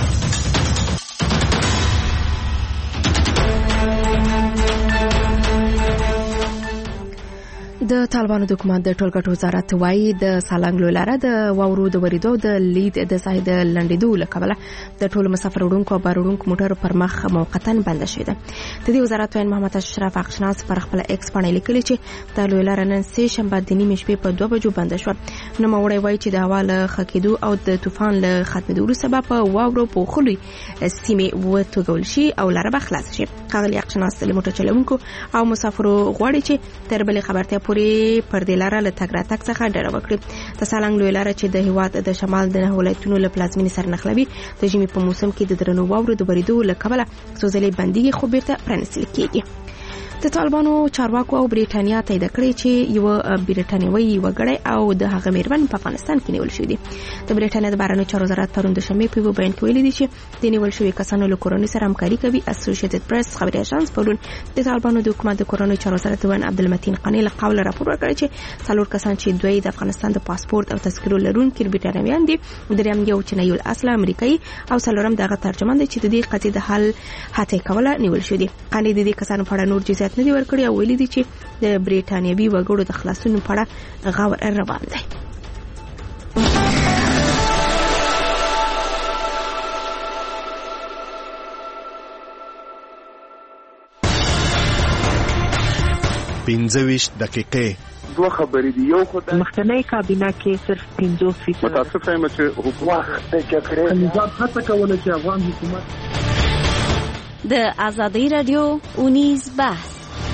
د طالبانو د حکومت د ټولګټو وزارت وایي د سالنګ لوی لاره د واورو د وریدو د لید د ساحې د لنډېدو له کبله د ټولو مسافر وړونکو او بار وړونکو موټرو پر مخ موقتا بنده شوې ده. د دې وزارت وایي محمد اشرف اقشناس پر خپل ایکس باندې لیکلي چې د لوی لاره نن سه شنبه د نیمې شپې په دوه بجو بنده شوه. نوموړی وایي چې د هوا له ښه کېدو او د طوفان له ختمېدو وروسته به په واورو پوښلي سیمې وتوږل شي او لاره به خلاصه شي. ښاغلي اقشناس له موټر چلوونکو او مسافرو غواړي چې تر بلې خبرتیا پورې پر دې لاره له تګ راتګ څخه ډډه وکړي. د سالنګ لوی لاره چې د هېواد د شمال د نهه ولایتونو له پلازمېنې سره نښلوي، د ژمي په موسم کې د درنو واورو د ورېدو له کبله څو ځلې بندېږي، خو بیرته پرانیستل کېږي. د طالبانو چارواکو او بریټانیا تایید کړی چې یو بریټانیوي وګړی او د هغه میرمن په افغانستان کې نیول شوی دی. د بریټانیا د بهرنیو چارو وزارت پرون د شنبې په یو بیان کې ویلي دي چې د نیول شوی کسانو له کورنۍ سره همکاري کوي. اسوسییټډ پریس خبري اژانس پرون د طالبانو د حکومت د کورنۍ چارو وزارت وان عبدالمتین قانی له قوله راپور ورکړی چې څلور کسان چې دوی د افغانستان د پاسپورت او تذکرو لرونکي بریټانویان دي، دریم یو چینایي الاصل امریکایي او څلورم دغه ترجمان دی چې د دې قضیې د حل هڅه کوله نیول شوی دی. قانی د دې کسانو په اړه نور جزئیات نه دي ورکړي او ویلي دي چې د بریټانیوي وګړو د خلاصون په اړه غور روان دی. پنځه ویشت دقیقې دوه خبرې دي. یو خو د مخکنی کابینه کې صرف پنځوس فیصد متاسفه یم چې حکومت د جګړې نظام هڅه کوله چې افغان حکومت د ازادي رادیو اونیز بحث.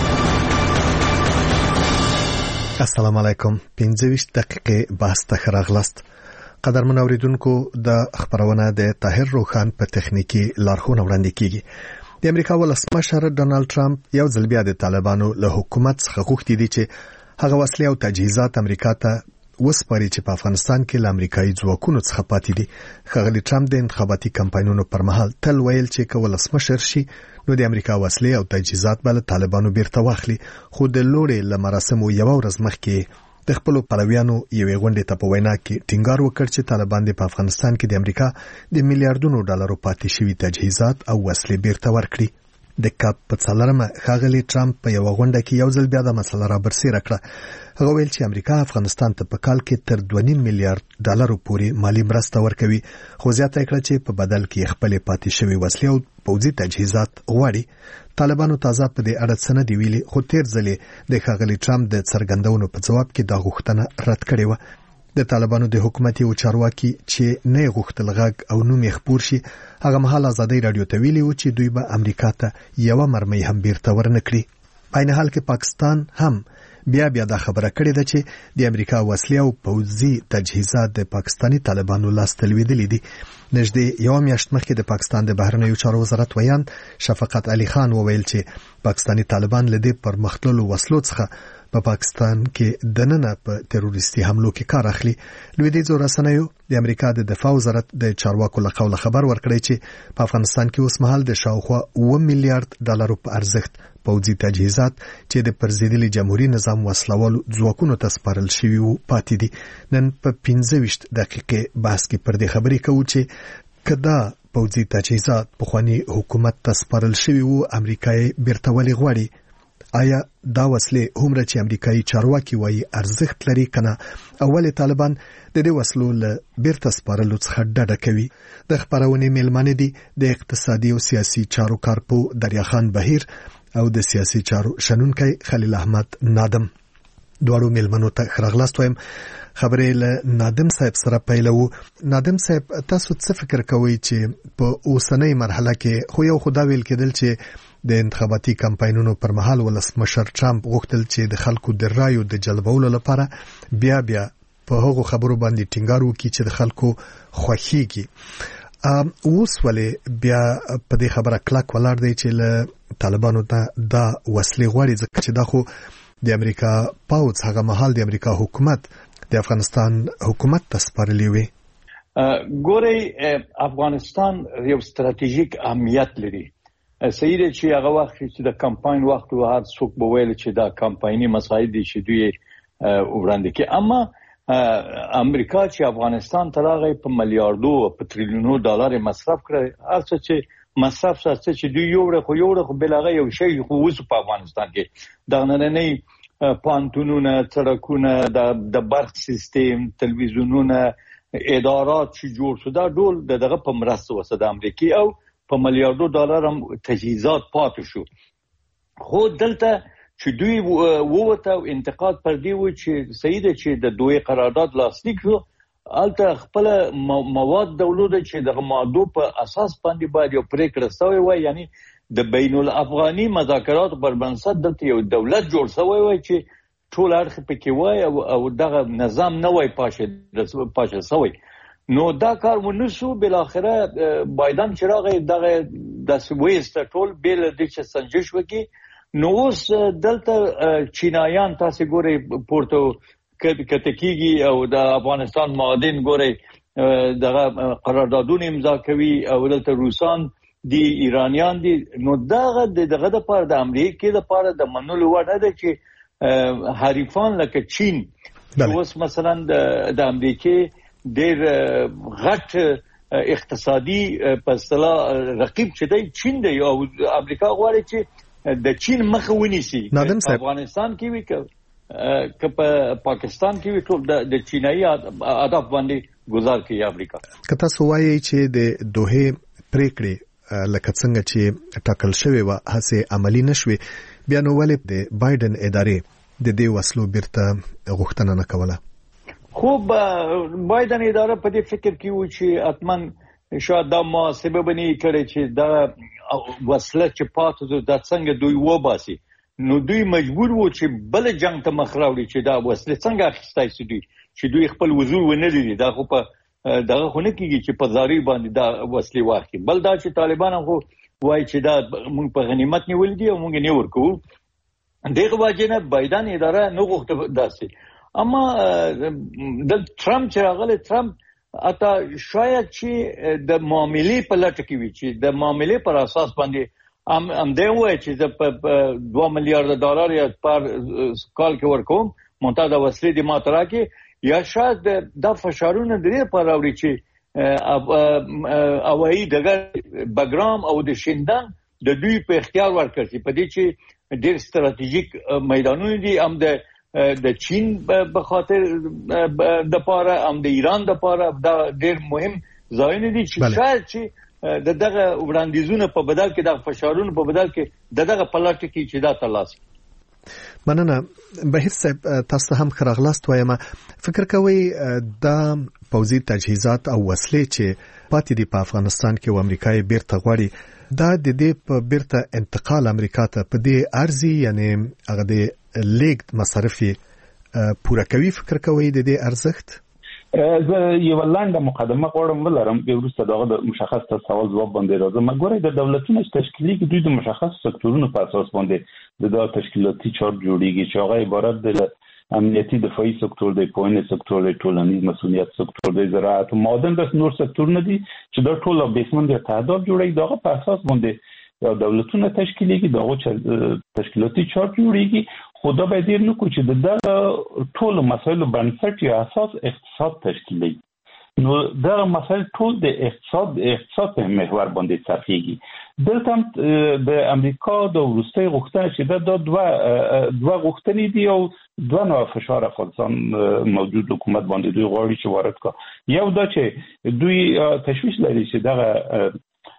السلام علیکم. پنځه ویشت دقیقې بحث ته راغلاست. قدرمن اوریدونکو، د خبرونه د طاهر روخان په تخنیکی لارښوونه وړاندې کیږي. د امریکا ولسمشر ډونالد ټرمپ یو ځل بیا د طالبانو له حکومت څخه غوښتي دي چې هغه وسلې او تجهیزات امریکا ته وسپاري چې په افغانستان کې له امریکایي ځواکونو څخه پاتې دي. ښاغلي ټرمپ د انتخاباتي کمپاینونو پر مهال تل ویل چې که ولسمشر شي نو د امریکا وسلې او تجهیزات به له طالبانو بیرته واخلي، خو د لوړې له مراسمو یوه ورځ مخکې د خپلو پلویانو یوې غونډې ته په وینا کې ټینګار وکړ چې طالبان د په افغانستان کې د امریکا د میلیارډونو ډالرو پاتې شوي تجهیزات او وسلې بیرته ورکړي. د کاپ په څلورمه ښاغلي ټرمپ په یوه غونډه کې یو ځل بیا د مسله را برسېره کړه. هغه ویل چې امریکا افغانستان ته په کال کې تر دوه نیم میلیارډ ډالرو پورې مالي مرسته ورکوي، خو زیاته کړه چې په بدل کې خپلې پاتې شوي وسلې او پوځي تجهیزات غواړي. طالبانو تازه په دې اړه څه نه دی ویلي، خو تیر ځلې د ښاغلي ټرمپ د څرګندونو په ځواب کې دا غوښتنه رد کړې وه. د طالبانو د حکومت یو چارواکي چې نه غوښتل غږ او نوم یې خپور شي، هغه مهال ازادي رادیو ته ویلي و چې دوی به امریکا ته یوه مرمۍ هم بیرته ورنکړي. په عین حال کې پاکستان هم بیا بیا دا خبره کړې ده چې د امریکا وسلې او پوځي تجهیزات د پاکستاني طالبانو لاسته لوېدلي دي. نږدې یوه میاشت مخکې د پاکستان د بهرنیو چارو وزارت ویان شفقت علي خان وویل چې پاکستاني طالبان له دې پرمختللو وسلو څخه په پا پاکستان کې دننه په تروریستي حملو کې کار اخلي. لویدیځو رسنیو د امریکا د دفاع وزارت د چارواکو له قوله خبر ورکړی چې په افغانستان کې اوس مهال د شاوخوا اوه میلیارډ ډالرو په ارزښت پوځي تجهیزات چې د پرضدلي جمهوریت نظام وسلوالو ځواکونو ته سپارل شوي وو پاتې دي. نن په پنځه ویشت دقیقې بحث کې پر دې خبرې کوو چې کدا پوځي تجهیزات پخواني حکومت ته سپارل شوي وو، امریکا یې بیرته ولې غواړي؟ آیا دا وسلې هومره چې امریکایي چارواکي وایي ارزښت لري کنه؟ اول طالبان د دې وسلو له بیرته سپارلو څخه ډډه کوي. د خبرونې میلمانه دي د اقتصادي او سیاسي چارو کارپو دریاخان بهیر او د سیاسي چارو شنونکی خلیل احمد نادم. دواړو میلمنو ته خراغلاست وایم. خبرې له نادم صاحب سره پیلو. نادم صاحب، تاسو څه فکر کوئ چې په اوسنۍ مرحله کې خو یو خدا ویل کېدل چې د انتخاباتي کمپاینونو پر مهال ولسمشر ټرمپ غوښتل چې د خلکو د رایو د جلبولو لپاره بیا بیا په هغو خبرو باندې ټینګار وکړي چې د خلکو خوښیږي. اوس ولې بیا په دې خبره کلک ولاړ دی چې له طالبانو ته دا وسلې غواړي؟ ځکه چې دا خو د امریکا پاوځ هغه مهال د امریکا حکومت د افغانستان حکومت ته سپارلې وي. ګورئ، افغانستان یو ستراتیژیک اهمیت لري. صحیح دی چې هغه وخت چې د کمپاین وخت و هر څوک به ویل چې دا کمپایني مسایل دي چې دوی وړاندې کوي. اما امریکا چې افغانستان ته راغی په میلیارډو په تریلیونو ډالر مصرف کړ، هر څه چې مصرف سره چې دوی یو خو یو خو بلغه یو شی خو اوس په افغانستان کې د نننۍ پانتونونه، سړکونه، د برق سیستم، تلویزیونونه، ادارات چې جوړ شو دا ډول دغه په مرسته وسه د امریکای او په میلیارډو ډالر هم تجهیزات پاتې شو. خو دلته چې دوی ووته او انتقاد پر دی و چې صحیح ده چې د دوی قرارداد لاسلیک شو، البته خپل مواد دولت چې د ماده په اساس باندې باید یو پریکړه شوی وای، یعنی د بین الافغاني مذاکرات پر بنسټ دلته یو دولت جوړ شوی وای چې ټول اړخ پکې وای او دغه نظام نه وای پاشه پاشه شوی. نو دا کار ونسو، بل اخره بایدن چې راغی دغه د سویست ټول بیل د چې سنجش وکي. نو اوس دلته چینایان تاسو ګوري پورتو کتکیږي او د افغانستان معادن ګوري دغه قراردادونه امضا کوي او دلته روسان دي، ایرانیان دي. نو دغه دغه د پاره د امریکای د پاره د منلو وړ نه ده چې حریفان لکه چین اوس مثلا د امریکای ډېر غټ اقتصادي په اصطلاح رقیب چې دی چین دی او امریکا غواړي چې د چین مخه ونیسي. افغانستان کې وي که په پاکستان کې وي ټول د چینایي هدف باندې گزار کوي امریکا. که تاسو وایي چې د دوحې پریکړې لکه څنګه چې ټاکل شوی و هڅه عملی نشوي، بیا نو ولې د بایدن ادارې د دې وسلو بیرته غوښتنه نه کوله؟ خو بایدن اداره په دې فکر کې و چې اتمن شاید دا محاسبه بنی کړي چې دا وسله چې پاتې د څنګه دوی وباسي. نو دوی مجبور وو چې بل جنگ ته مخ راوړي چې دا وسله څنګه اخیستای شي، دوی چې دوی خپل وزور ونه لري. دا خو په دغه خو نه کېږي چې په زاري باندې دا وسلې واخلي. بل دا چې طالبان خو وایي چې دا موږ په غنیمت نیول دي او موږ نه ورکو. دغه واجب نه بایدن اداره نه غوښته داسې. اما د ټرمپ چې راغلی، ټرمپ اته شاید چې د معاملې په لټه کې وي چې د معاملې پر اساس باندې ام ام دی وایي چې په دوه میلیارډ ډالر یا پر کال کې ورکوم مونږ د وسلې د ماته راکې، یا شاید د فشارونه د دې پر راوړي چې هوایي ډګر بګرام او د شیندان د دوی په اختیار ورکړي، په دې چې ډېر ستراتیژیک میدانونه دي، هم د د چین به خاطر د پاره هم د ایران د پاره دا ډېر مهم ځایونه دي چې شاید چې د دغه وړاندیزونه په بدل کې د فشارونو په بدل کې د دغه پلاټ کې چې دا ترلاسه. مننه بهیر صاحب، تاسو هم خراغلاست وایم. فکر کوي دا پوځي تجهیزات او وسلې چې پاتې دي په افغانستان کې او امریکای بیرته غواړي، دا د دې په بیرته انتقال امریکا ته په دې ارزي، یعنی هغه د لیګ مصارفي پوره کوي؟ فکر کوي د دې ارزښت؟ زه یو لاندې مقدمه غواړم ولرم، به وروسته دغه د مشخص سوال جواب باندې راځم. مګورې د دولتونو تشکیلي کې دوی د مشخص سکتورونو په اساس باندې د تشکیلاتي چارت جوړیږي چې هغه عبارت د امنیتي دفاعي سکتور دی، پوهنې سکتور دی، ټولنیز مسؤلیت سکتور دی، زراعت او معدن د نور سکتورونه دي چې دا ټول بیسمن د تعهدات جوړي. دغه په اساس باندې یا دولتونه تشکیلي کې دغه تشکیلاتي چارت جوړیږي. خدا به دې نو کو چې د ټول مسایلو بنسټ یا اساس اقتصاد تشکیلي. نو دا مسایل ټول د اقتصاد اقتصاد په محور باندې څرخيږي. دلته د امریکا د وروستي غوښتنه چې دا دوه دوه غوښتنې دي او دوه نوع فشار افغانستان موجود حکومت باندې دوی غواړي چې وارد کړي. یو دا چې دوی تشویش لري چې دغه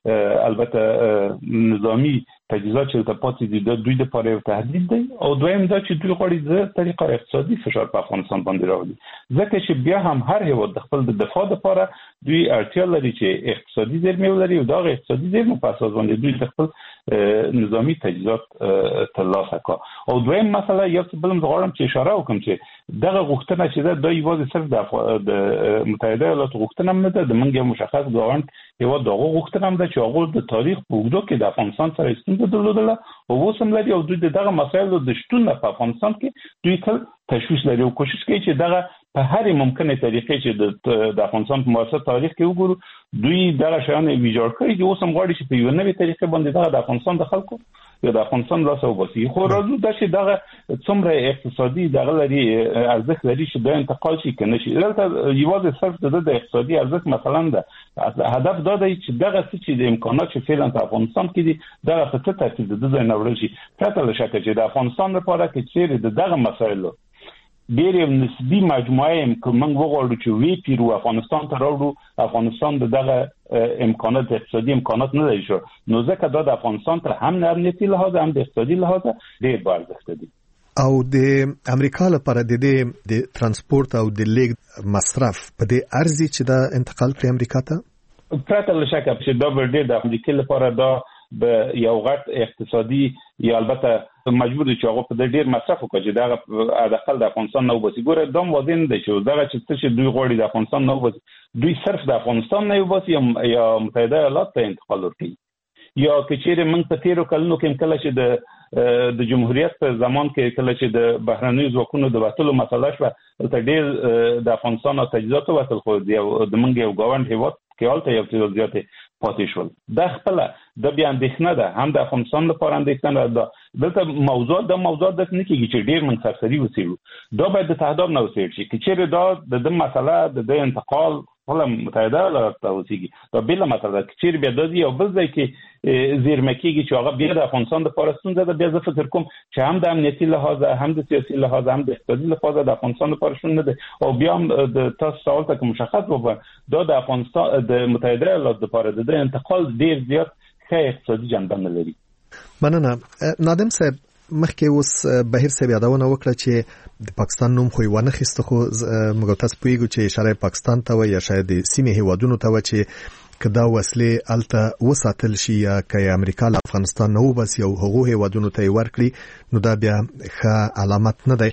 البته نظامی تجهیزات چې د پاتې دي د دوی لپاره یو تهدید دی، او دویم دا چې دوی غواړي د طریقه اقتصادي فشار په افغانستان باندې راوړي، ځکه چې بیا هم هر هیواد د خپل د دفاع لپاره دوی اړتیا لري چې اقتصادي زیرمې ولري او دا اقتصادي زیرمې په اساس باندې دوی د خپل نظامی تجهیزات ترلاسه کړي. او دویم مسله یو څه بل غواړم چې اشاره وکړم چې دغه غوښتنه چې دا یوازې صرف د متحده ایالاتو غوښتنه نه ده، د منګه مشخص ګاونډ یو دغه غوښتنه هم ده چې هغه د تاریخ په اوږدو کې د افغانستان سره ستونزې درلودله او اوس هم لري، او دوی دغه مسایلو د شتون په افغانستان کې دوی تل تشویش لري او کوشش کوي چې دغه په هر ممکنه طریقې چې د افغانستان په معاصر تاریخ کې وګورو دوی دغه شیان ویجاړ کړي دي. اوس هم غواړي چې په یو نوې طریقې باندې دغه د افغانستان د خلکو یا د افغانستان لاس وباسي. خو راځو دا چې دغه څومره اقتصادي دغه لري ارزښت لري چې د انتقال شي کنه شي. دلته یوازې صرف د اقتصادي ارزښت مثلا ده هدف دا دی چې دغه څه چې د امکانات چې فعلا په افغانستان کې دي دغه په څه ترتیب د ځای نه وړل شي. پرته له شکه چې د افغانستان لپاره کې چیرې دغه مسایلو ډېر نسبی مجموعه که موږ وغواړو چې وی پیرو افغانستان ته راوړو افغانستان دغه امکانات اقتصادي امکانات نه لري شو نو ځکه دا د افغانستان تر هم نه امنیتي لحاظ هم د اقتصادي لحاظ ډېر با ارزښت دي. او د امریکا لپاره د دې د ترانسپورت او د لیږد مصرف په دې ارزي چې دا انتقال پر امریکا ته پرته له شکه چې دا ډېر د امریکا لپاره دا به یو غټ اقتصادي یا البته مجبور دي چې هغه په ډېر مصرف وکړي چې دا حداقل د افغانستان نه وباسي. ګوره دا واضح نه دی چې دغه چې دوی غواړي د افغانستان نه وباسي دوی صرف د افغانستان نه وباسي یا متحده ایالات ته انتقال ورکړي یا که چیرې موږ په تیرو کلونو کې کله چې د د جمهوریت په زمان کې کله چې د بهرنیو ځواکونو د وټلو مسله شوه ته ډېر د افغانستان او تجهیزات وټل خو د موږ یو ګاونډ هیواد کې حالت یو څه زیاتې پاتې شول. دا خپل د بیا اندېښنه ده هم د افغانستان لپاره اندېښنه ده. دلته موضوع د موضوع د نه کېږي چې ډېر من سرسري وسیړو دا باید د تهداب نه وسیړ شي. که چیرې دا د مسله د انتقال خپل متحده ایالات ته وسیږي دا بل مسله ده. که چیرې بیا د یو بل ځای کې زیرمه کېږي چې هغه بیا د افغانستان لپاره ستونزه ده بیا زه فکر کوم چې هم د امنیتي لحاظ هم د سیاسي لحاظ هم د اقتصادي لحاظ د افغانستان لپاره شون نه ده. او بیا هم د تاسو سوال ته مشخص وګورئ دا د افغانستان د متحده ایالات لپاره د انتقال ډېر زیات ښه اقتصادي جنبه نه لري. مننه. نادم صاحب مخکې اوس بهیر صاحب یادونه وکړه چې د پاکستان نوم خو ونه خسته خو موږ تاسو پوهیږو چې اشاره پاکستان ته و یا شاید د سیمې هیوادونو ته و چې کدا وسلې الته وساتل شي یا که امریکا له افغانستان نه وباسي او هغه هیوادونو ته ورکړي نو دا بیا ښه علامت نه دی.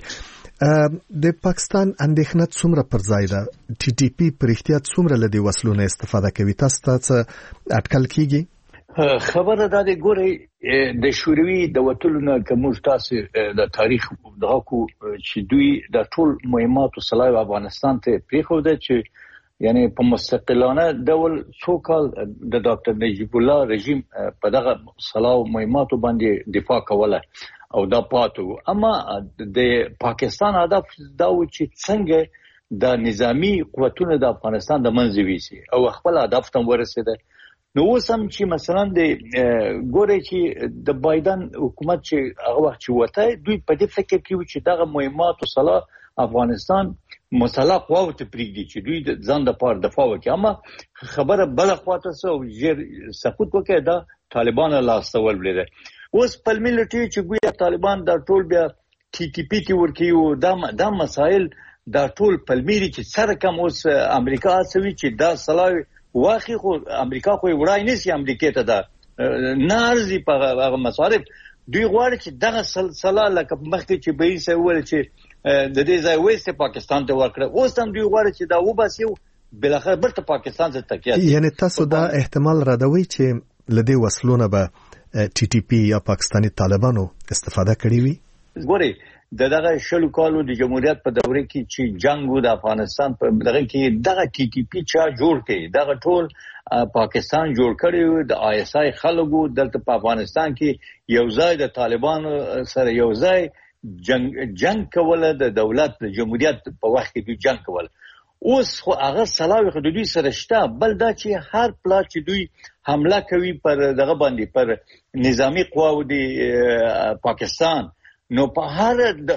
د پاکستان اندېښنه څومره پر ځای ده؟ ټي ټي پی پر احتیاط څومره له دې وسلو نه استفاده کوي؟ تاسو ته اټکل کیږي؟ خبره دا دی ګورئ د شوروي د وټلو نه کوم تاسو د تاریخ دغه کو چې دوی د ټول مهمات او صلاح افغانستان ته پریخوده چې یعنی په مستقلانه ډول څو کال د ډاکټر نجیب الله رژیم په دغه صلاح او مهمات باندې دفاع کوله او دا پاتو. اما د پاکستان هدف دا و چې څنګه د نظامی قوتونو د افغانستان د منځ ویسي او خپل هدف ته ورسېده. نو اوس هم چې مثلا د ګوري چې د بایدن حکومت چې هغه وخت چې وته دوی په دې فکر کې چې دغه مهمات او صلاح افغانستان مسلح قواو ته پریږدي چې دوی د ځان د پاره دفاع وکړي. اما خبره بل خواته سو ژر سقوط وکړه دا طالبان لا استول بلیده. اوس په ملټي چې ګویا طالبان د ټول بیا ټي ټي پی کې ورکیو دا د مسائل د ټول پلمیري چې سره کوم اوس امریکا سوي چې دا صلاح واخی خو امریکا خو وړای نسی امریکا ته دا نارزي په هغه مصارف دوی غواړي چې دغه سلسله لکه مخکې چې به یې سوال چې د دې ځای وېست پاکستان ته ورکړه اوس هم دوی غواړي چې دا وباسي بل اخر برته پاکستان ته تکیه. یعنی تاسو دا احتمال راډوي چې لدی وسلونه به ټي ټي پی یا پاکستانی طالبانو استفاده کړی وي؟ ګوري دغه شلو کالو د جمهوریت په دوره کې چې جنگ د افغانستان په دغه کې دغه ټي ټي پی چا جوړ کړي دغه ټول پاکستان جوړ کړي د آی اس آی خلکو دلته په افغانستان کې یو ځای د طالبانو سره یو ځای جنگ جنگ کوله د دولت د جمهوریت په وخت کې دوی جنگ کوله. اوس خو هغه سلاوي حدودي سره شته بل دا چې هر پلا چې دوی حمله کوي پر دغه باندې پر نظامی قواو د پاکستان نو په هر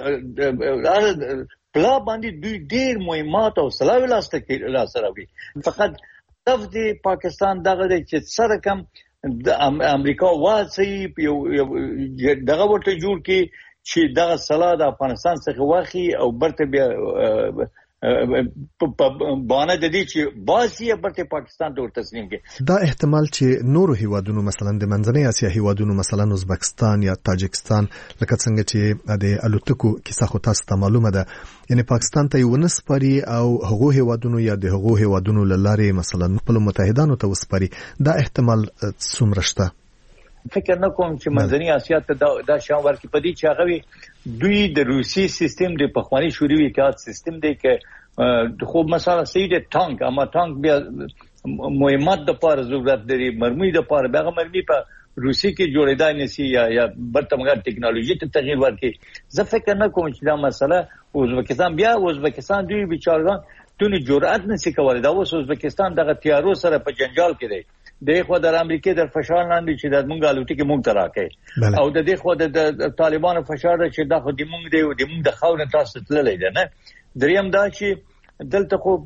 پلا باندې دوی ډیر مهمات او سلاوي لاسته کې لاسره وي. فقط هدف د پاکستان دغه چې سره کم د امریکا واسي دغه ورته جوړ کی چې دغه سلا د افغانستان څخه واخی او برته بیا په باندې د دې چې باسي برته پاکستان ته تسلیم کړي. دا احتمال چې نورو هیوادونو مثلا د منځنۍ اسیا هیوادونو مثلا ازبکستان یا تاجکستان لکه څنګه چې د الوتکو کیسه خو تاسو ته معلومه ده یعنی پاکستان ته یو نسپاري او هغه هیوادونو یا د هغه هیوادونو لاره مثلا خپل متحدانو ته وسپاري دا احتمال څومره شته؟ فکر نه کوم چې منځنۍ اسیا ته دا, دا شان ورکی پدې چې هغه دوی د روسي سیستم د پخوانی شوروي اتحاد سیستم دی کې خو مثلا سید تانک اما تانک بیا مهمات د پاره ضرورت لري مرمۍ د پاره بیا مرمۍ په روسي کې جوړېدای نشي یا یا برتمګر ټکنالوژي ته تغییر ورکړي زه فکر نه کوم چې دا مسله ازبکستان بیا ازبکستان دوی بیچارهان تونی جرأت نشي کولای دا اوس ازبکستان دغه تیارو سره په جنجال کې دی دغه د امریکای د فشار لاندې چې د مونږ الوتکې مونږ تراکې او د دغه د طالبانو فشار چې د خو د مونږ دی او د مونږ د خاور تاسو تللی دی نه دریم دا چې دلته خو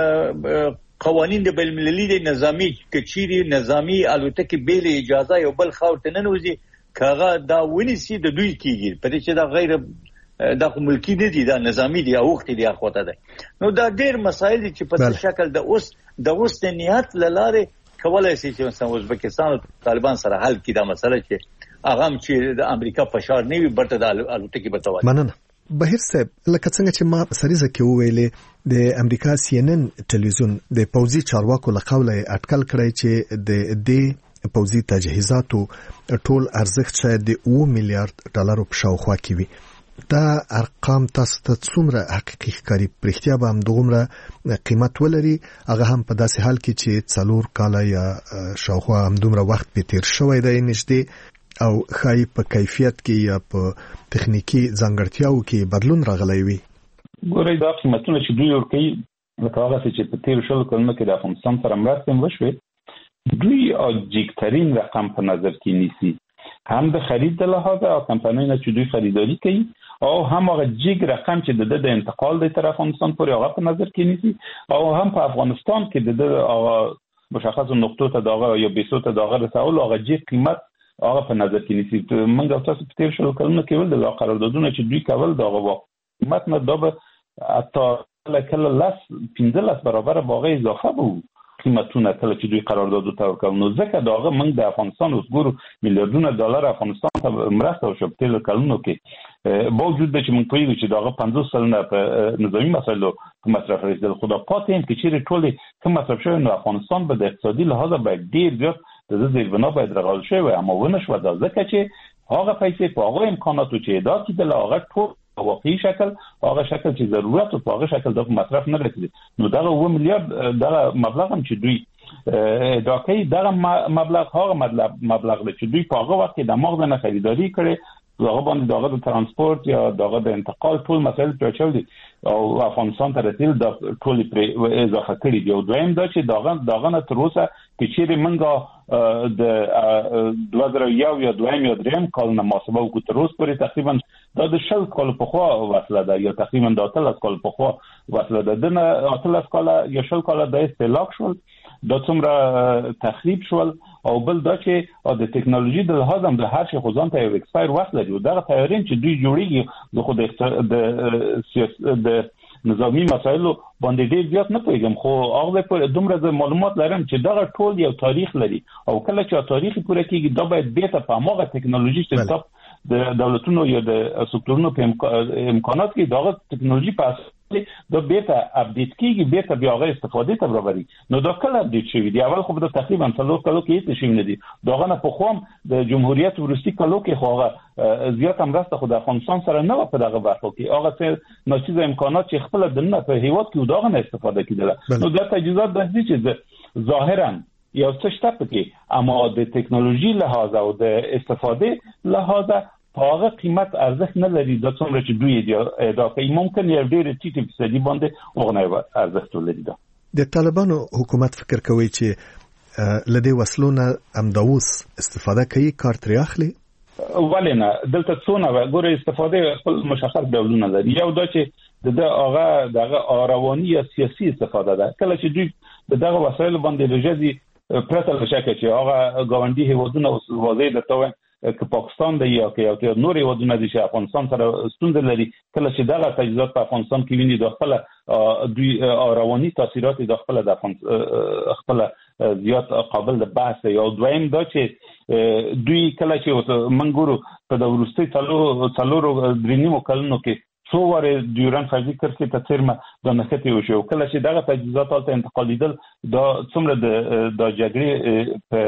قوانین د بین المللي د نظامی کچيري نظامی الوتکې بیل اجازه یو بل خاور ته نه نوځي کاغه دا ونیسي د دوی کیږي په دې چې دا غیر دا ملکی نه دي دا نظامی دي او وخت دي اخوته ده نو دا ډیر مسایل دي چې په شکل د اوس د اوس د نیت لاره کولای شي چې مثلا ازبکستان او طالبان سره حل کړي دا مسله چې هغه چې د امریکا فشار نه وي برته د الوتکې بتوي مننه بهیر صاحب لکه څنګه چې ما سریزه کې وویلې د امریکا سی ان ان ټلویزیون د پوزي چارواکو لقوله اټکل کړی چې د دې پوزي تجهیزاتو ټول ارزښت شاید د اوه میلیارډ ډالر په شاوخوا کې وي دا ارقام تاسو ته څومره حقیقي ښکاري پرختیا به هم دومره قیمت ولري هغه هم په داسې حال کې چې څلور کاله یا شاوخوا هم دومره وخت به تیر شوی دی نږدې او خای په کیفیت کې یا په تخنیکی ځانګړتیاو کې بدلون راغلی وي ګورئ دا قیمتونه چې دوی ورکوي لکه هغه چې په تیر شلو کلونو کې د افغانستان سره مرستې وشوې دوی جګترین رقم په نظر کې نیسي هم د خرید د لحاظه او کمپنیونه چې دوی خریداري کوي او هم هغه جګ رقم چې د انتقال د طرف افغانستان پورې هغه په نظر کې نیسي او هم په افغانستان کې د هغه مشخص نقطو ته دغه یا بیسو ته دغه رسول هغه جګ قیمت هغه په نظر کې نیسي موږ تاسو په تیر شلو کلونو کې ول د قراردادونه چې دوی کول دغه قیمت نه دغه اته کله لاس پنځلس برابر باغې اضافه وو قیمتونه کله چې دوی قراردادو ته ورکول نو ځکه دغه موږ د افغانستان اوس ګورو میلیارډونه ډالر افغانستان ته مرسته وشو په تیر کلونو کې با وجود چې موږ پوهیږو چې دغه پنځوس سلنه په نظامی مسایلو په مصرف رسیدل خو دا پاتې هم کې چې ټول کوم مصرف شوی نو افغانستان به د اقتصادي لحاظ باید ډیر زیات د دې بنا باید رغول شي اما ونه شو دا ځکه چې هغه پیسې په هغه امکاناتو چې ادا کیدل هغه ټول واقعي شکل هغه شکل چې ضرورت او هغه شکل د مصرف نه رسیدي نو دا اوه میلیارډ دا مبلغ هم چې دوی ادا کوي دا مبلغ هغه مبلغ چې دوی په هغه وخت کې د مغز نه خریداري کړي هغه باندې دغه د ترانسپورت یا دغه د انتقال ټول مسایل پېښول دي او افغانستان ته رسیدل د ټول پر اضافه کړي دي او دویم دا چې دغه دغه نه تر اوسه چې چیرې منګه د دوه زره یو یا دویم یا دریم کال نه محاسبه وکړو تر اوسه پورې تقریبا دا د شل کال په خوا وصله ده یا تقریبا د اتلس کال په خوا وصله ده د اتلس کال یا شل کال د استهلاک شول دا څومره تخریب شول او بل دا چې د ټکنالوژي د لحاظ هم د هر شي خو ځان ته یو ایکسپایر وخت لري او دغه تیارین چې دوی جوړیږي د خو د د نظامی مسایلو باندې ډیر زیات نه پوهیږم خو هغه په دومره معلومات لرم چې دغه ټول یو تاریخ لري او کله چې تاریخ پوره کیږي دا باید بیرته په هغه ټکنالوژي چې د دولتونو یا د سکتورونو په امکانات کې دغه ټکنالوژي په اساس دا بیرته اپډیټ کیږي بیرته بیا هغه استفاده ته برابري نو دا کله اپډیټ شوی دی اول خو د تقریبا څلور کلو کې هیڅ شي نه دي دغه نه په خوم د جمهوریت ورستی کلو کې خو هغه زیات مرسته خو د افغانستان سره نه په دغه برخه کې هغه څه ناچیز امکانات چې خپل د نه په هیواد کې دغه نه استفاده کیدل نو دا تجهیزات د دې چې ظاهرا یو څه شته پکې اما د ټکنالوژي لحاظ او د استفاده لحاظ په هغه قیمت ارزښت نه لري د څومره چې دوی ادا کوي ممکن یو ډېر ټیټ فیصدي باندې وغنه ارزښت ولري دا د طالبانو حکومت فکر کوي چې لدې وسلونه امداوس استفاده کوي کار ترې اخلي ولنه دلته څونه ګوره استفاده خپل مشخص ډولونه لري یو دا چې د هغه دغه اروانی یا سیاسي استفاده ده کله چې دوی دغه وسایل باندې لږه پرته لشکه چې هغه ګاونډي هیوادونه وزید ته که پاکستان دی یا که یو نور هیوادونه دي چې افغانستان سره ستونزه لري کله چې دغه تجهیزات په افغانستان کې ویني د خپل دوی رواني تاثیرات د خپل د خپل زیات قابل د بحث یا دویم دا چې دوی کله چې منګورو په د ورستي څلورو څلورو درینیمو کلونو کې څو واره دیوران فزیک کرکې ته ترمه د نخته وشو کله چې دغه تجهیزات ته انتقالیدل دا څومره د د جګړې په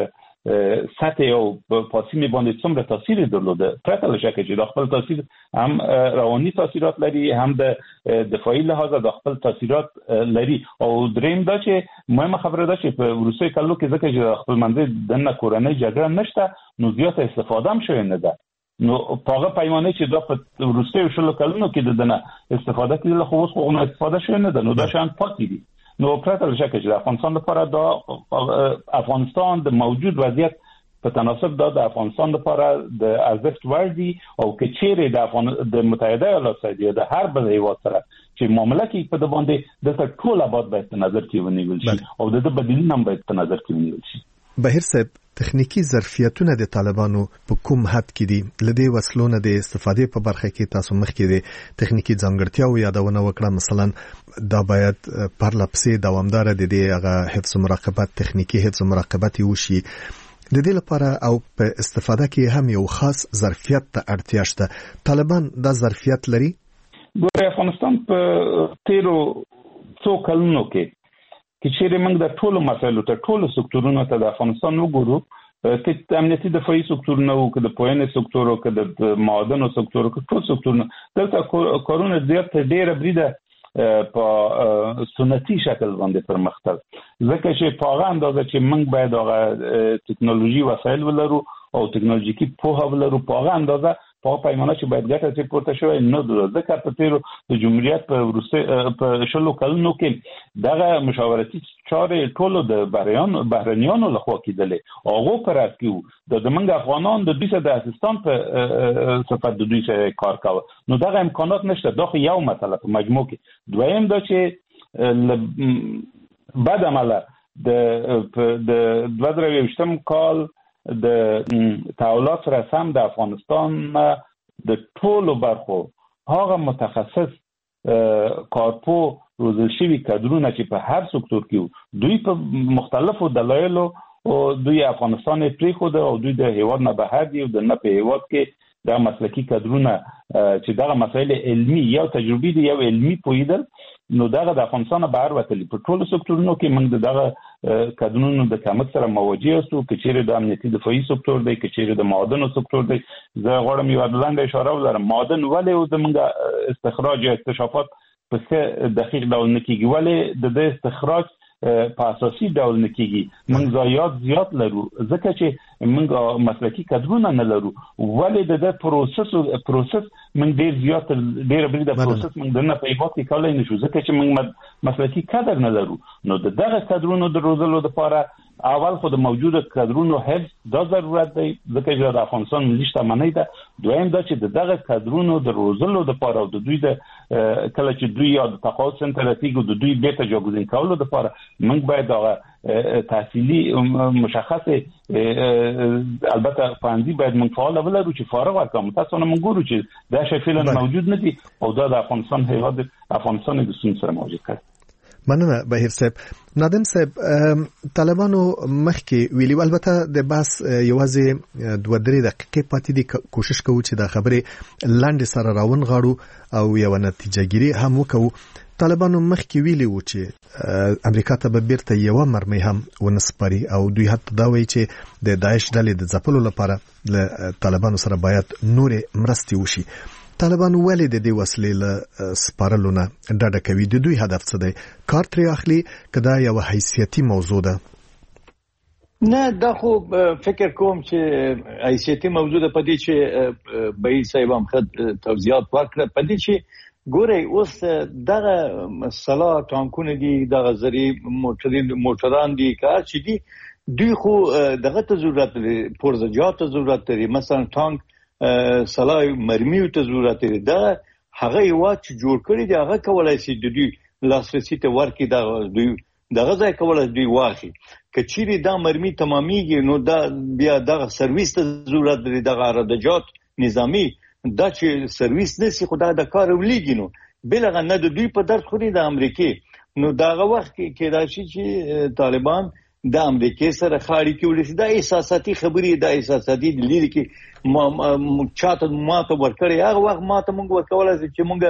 سطح او پاسینه باندې څومره تاثیر درلوده پرته له شکه چې د خپل تاثیر هم رواني تاثیرات لري هم د دفاعي لحاظه د خپل تاثیرات لري او دریم دا چې مهمه خبره ده چې په روسي کلو کې ځکه چې خپل منځ دنه کورنۍ جګړه نشته نو زیاته استفاده هم شوی نه ده نو پاغه پیمانه چې دا په روسي شلو کلونو کې د دنه استفاده کړي خو اوس خو استفاده شوی نه ده نو دا شان پاتې دي نو پرته له شکه چې د افغانستان لپاره دا افغانستان د موجود وضعیت په تناسب دا د افغانستان لپاره د ارزښت وړ دي او که چیرې د افغان د متحده ایالاتو سره د هر بل هیواد سره چې معامله کې په د باندې د ټول آباد باید په نظر کې ونیول شي او د بدیلونه هم باید په نظر کې ونیول شي. بهیر صاحب تخنیکی ظرفیتونه د طالبانو په کوم حد کې دي لدې وسلونه د استفادې په برخه کې تاسو مخکې د تخنیکی ځانګړتیاو یادونه وکړه مثلا دا باید پرلپسې دوامدار د دې هغه حفظ مراقبت تخنیکی حفظ مراقبت وشي د دې لپاره او په استفاده کې هم یو خاص ظرفیت ته اړتیا شته طالبان دا ظرفیت لري. ګوره افغانستان په تیرو څو کلونو کې چې چیرې موږ د ټولو مسایلو ته ټولو سکتورونو ته د افغانستان وګورو چې د امنیتي دفاعي سکتورونه او که د پوهنې سکتور او که د معادنو سکتور او که ټول سکتورونه دلته کارونه زیات ډېره بریده په سنتي شکل باندې پرمختګ ځکه چې په هغه اندازه چې موږ باید هغه ټکنالوژي وسایل ولرو او ټکنالوژیکي پوهه ولرو په هغه اندازه په پیمانه چې باید ګټه چې پورته شوی نه ده ځکه په تیرو د جمهوریت په روسي په شلو کلونو کې دغه مشاورتي چارې ټولو د بهرنیانو بهرنیانو لخوا کېدلې هغه پر اسکیو د زمونږ افغانان د دوی سره د اسستان په صفت د دوی سره کار کاوه نو دغه امکانات نشته دا خو یو مسله په مجموع کې دویم دا چې بعد عمله د د دوه زره یوویشتم کال د تحولات سره سم د افغانستان د ټولو برخو هغه متخصص کارپو روزل شوي کادرونه چې په هر سکتور کې دوی په مختلفو دلایلو او دوی افغانستان پریښوده او دوی د هیواد نه بهر دي او د نه په هیواد کې د مسلکي کادرونه چې دغه مسایل علمي یا تجربي دي یا علمي پویدل نو دغه د افغانستان بهر وتلی په ټولو سکتورونو کې موږ دغه کادرونو د کمښت سره مواجه اوسو چې چیرې د امنیتي دفاعي سکتور دی چې چیرې د معادنو سکتور دی زه غواړم یو لنډه اشاره وکړم معادن ولې زموږ استخراج یا اکتشافات په څه دقیق ډول نه کیږي ولې د دې استخراج په اساسي ډول نه کیږي موږ ضایعات زیات لرو ځکه چې موږ مسلکي کادرونه نه لرو ولې د دې پروسس پروسس موږ ډیر زیات ډیر بری د پروسس موږ نه په هیواد کې کولای نشو ځکه چې موږ مسلکي کادر نه لرو نو دغه کادرونو د روزلو لپاره اول خو د موجوده کادرونو حفظ دا ضرورت دی ځکه چې د افغانستان ملي شتمنۍ ده دویم دا چې دغه کادرونو د روزلو لپاره او د دوی د کله چې دوی یا د تقاعد سنتراتیګو د دوی بیرته جاګوزین کولو لپاره موږ باید هغه تحصیلي مشخص البته فاندي باید موږ فعال ولرو چې فارغ ورکوم تاسو نه موږ ګورو چې دا شی فعلا موجود نه دي او دا د افغانستان هیواد افغانستان د سن سره موجود کړي. مننه بهیر صاحب. نادم صاحب طالبانو مخکې ویلي البته د بحث یوازې دوه درې دقیقې پاتې دي کوشش کوو چې دا خبرې لاندې سره راون غاړو او یو نتیجه ګیری هم وکړو. طالبانو مخکې ویلي و چې امریکا ته به بیرته یو مرمۍ هم ونسپاري او دوی حتی دا وایي چې د داعش ډلې د ځپلو لپاره له طالبانو سره باید نورې مرستې وشي. طالبان ولې د دې وسلې له سپارلو نه ډډه کوي؟ د دوی هدف څه دی؟ کار ترې اخلي که دا یو حیثیتي موضوع ده؟ نه دا خو فکر کوم چې حیثیتي موضوع ده په دې چې بهیر صاحب هم خد توضیحات ورکړه په دې چې ګورئ اوس دغه مسله ټانکونه دي دغه زری موټران دي کار چې دي دوی خو دغه ته ضرورت لري پرزجات ته ضرورت لري مثلا ټانک سلای مرمیو ته ضرورت لري دا هغه یو چې جوړ کړی دی هغه کولای شي د دوی لاسرسي ته ورکړي دا دوی دغه ځای کولای دوی واخلي کچيري دا مرمي تماميږي نو دا بیا دغه سرویس ته ضرورت لري دغه ردجات نظامی دا چې سرویس نسی خدای د کار ولېږي نو بلغه نه د دوی په درد خوري د امریکای نو دغه وخت کې راشي چې طالبان د امریکای سره خاړي کې ولې دا احساساتي خبرې د احساساتي لري کې ما چاته ماته ورکړی هغه وخت ماته موږ ورکول چې موږ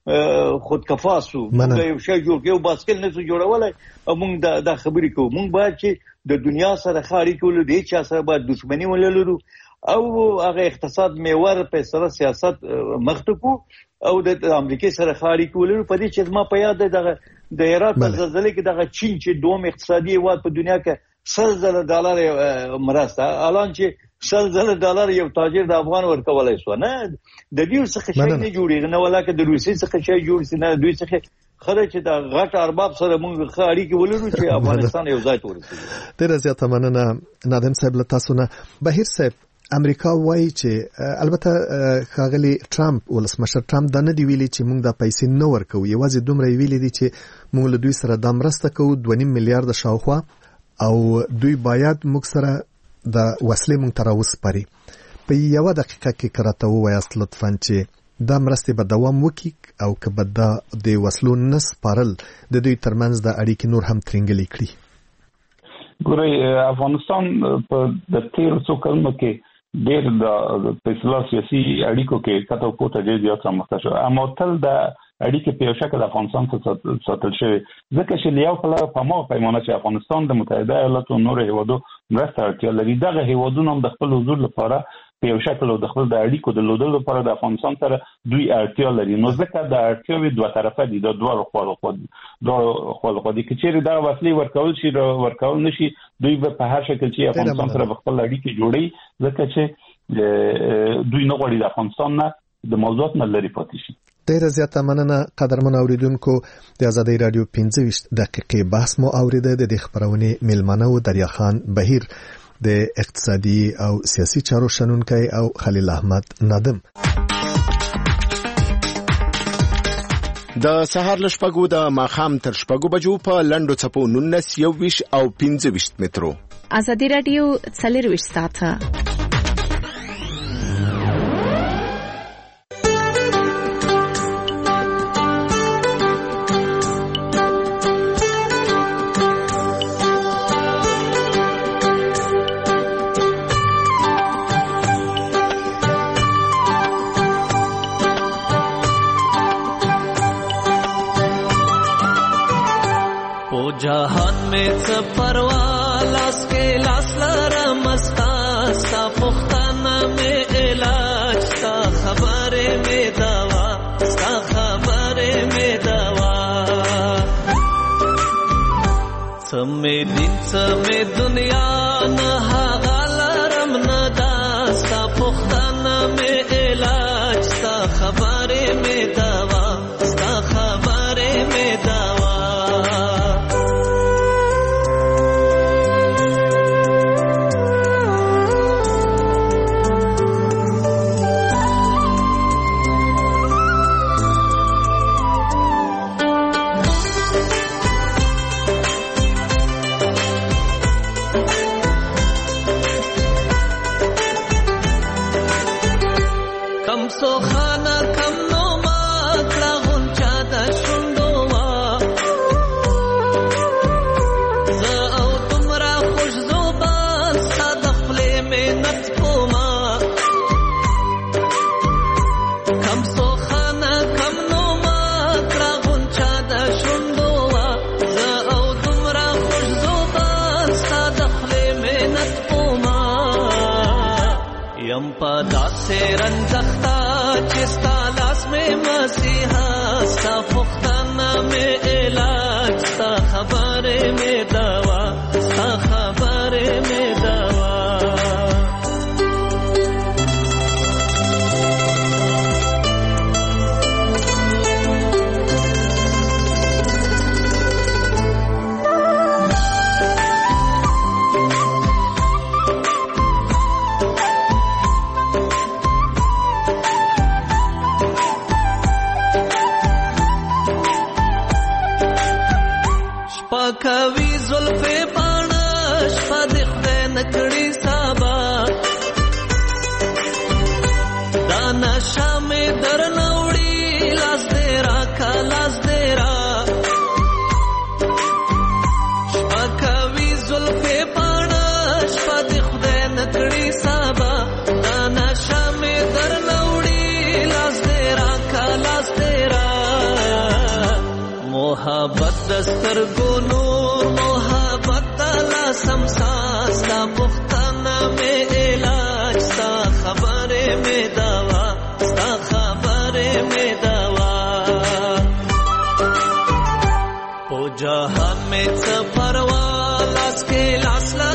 خودکفاسو موږ یو شی جوړ کړو باسکل نه جوړولای موږ دا د خبرې کوو موږ باید چې د دنیا سره خاري کول دي چې سره باید دښمنی ولرو او هغه اقتصاد محور په سره سیاست مخته او د امریکای سره خاري کول په دې چې ما په یاد دغه د عراق په زلزلې کې دغه چین چې دوم اقتصادي هیواد په دنیا کې سل زره ډالر مرسته الان چې سل زره ډالر یو تاجر د افغان ورکولای شو نه د دې څخه شي نه جوړیږي نه ولکه د روسي څخه شي جوړ سي نه دوی څخه خره چې دا غټ ارباب سره موږ خاري کې ولرو چې افغانستان یو ځای ورسېږي. ډېر زیاته مننه نادم صاحب له تاسو نه. بهیر صاحب امریکا وایي چې البته ښاغلي ټرمپ ولسمشر ټرمپ دا نه دی ویلي چې موږ د پیسې نه ورکو یوازې دومره ویلي دي چې موږ له دوی سره د مرسته کوو دوه نیم میلیارډ شاوخوا او دوی باید موږ سره د وسلې موږ ته راوسپاري. په یوه دقیقه کې کراته ووایاست لطفا چې دا مرستې به دوام وکړي او که به دا د وسلو نه سپارل د دوی ترمنځ د اړیکې نور هم ترینګلې کړي. ګورئ افغانستان په د تیرو څو کلونو کې ډېر د فیصله سیاسي اړیکو کې کته پورته ډېر زیات رامخته شو اما تل د اړیکې په یو شکل افغانستان ته ساتل شوی ځکه چې لیاو په لاره په ما پیمانه چې افغانستان د متحده ایالاتو نور هیوادو مرسته اړتیا لري دغه هیوادونه هم د خپل حضور لپاره په یو شکل او د خپل د اړیکو د لودلو لپاره د افغانستان سره دوی اړتیا لري نو ځکه د اړتیاوې دوه طرفه دي د دوه خواله خو دوه خواله خو دي چې دا وسلې ورکول شي ورکول نشي دوی په هر شکل چې افغانستان سره خپل اړیکې جوړي ځکه چې دوی نه غواړي د افغانستان نه د موضوعات نه لري پاتې شي. ډېر زیاته مننه قدرمن اوریدونکو. د آزادۍ رادیو پنځه ویشت دقیقې بحث مو اوریده. د دې خبرونې میلمانه و دریا خان بهیر د اقتصادي او سیاسي چارو شنونکی او خلیل احمد نادم. د سهار لشپګو د ماخام تر شپګو بجو په لندو چپو نونس یو ویش او پنځه ویشت مترو. آزادۍ رادیو څلور ویشت ساعته. जहान में परवा लास के लास लरा मस्ता सा पुख्ताना में इलाज सा खबरे में दवा सा खबरे में दवा समे दिन समे दुनिया न हागलरम न दा सा पुख्ताना में इलाज सा खबरे में दवा सा खबरे में दवा पदा से रंजख्ता चिस्ता लास में मसीहा सा पुख्ताना में इलाज सा खबरे में दवा सा खबरे में दवा سترګو نور محبت دلا سمسا ستا پختانه مې علاج ستا خبره مې دوا ستا خبره مې دوا په جهان مې څه پروا لاس کې لاس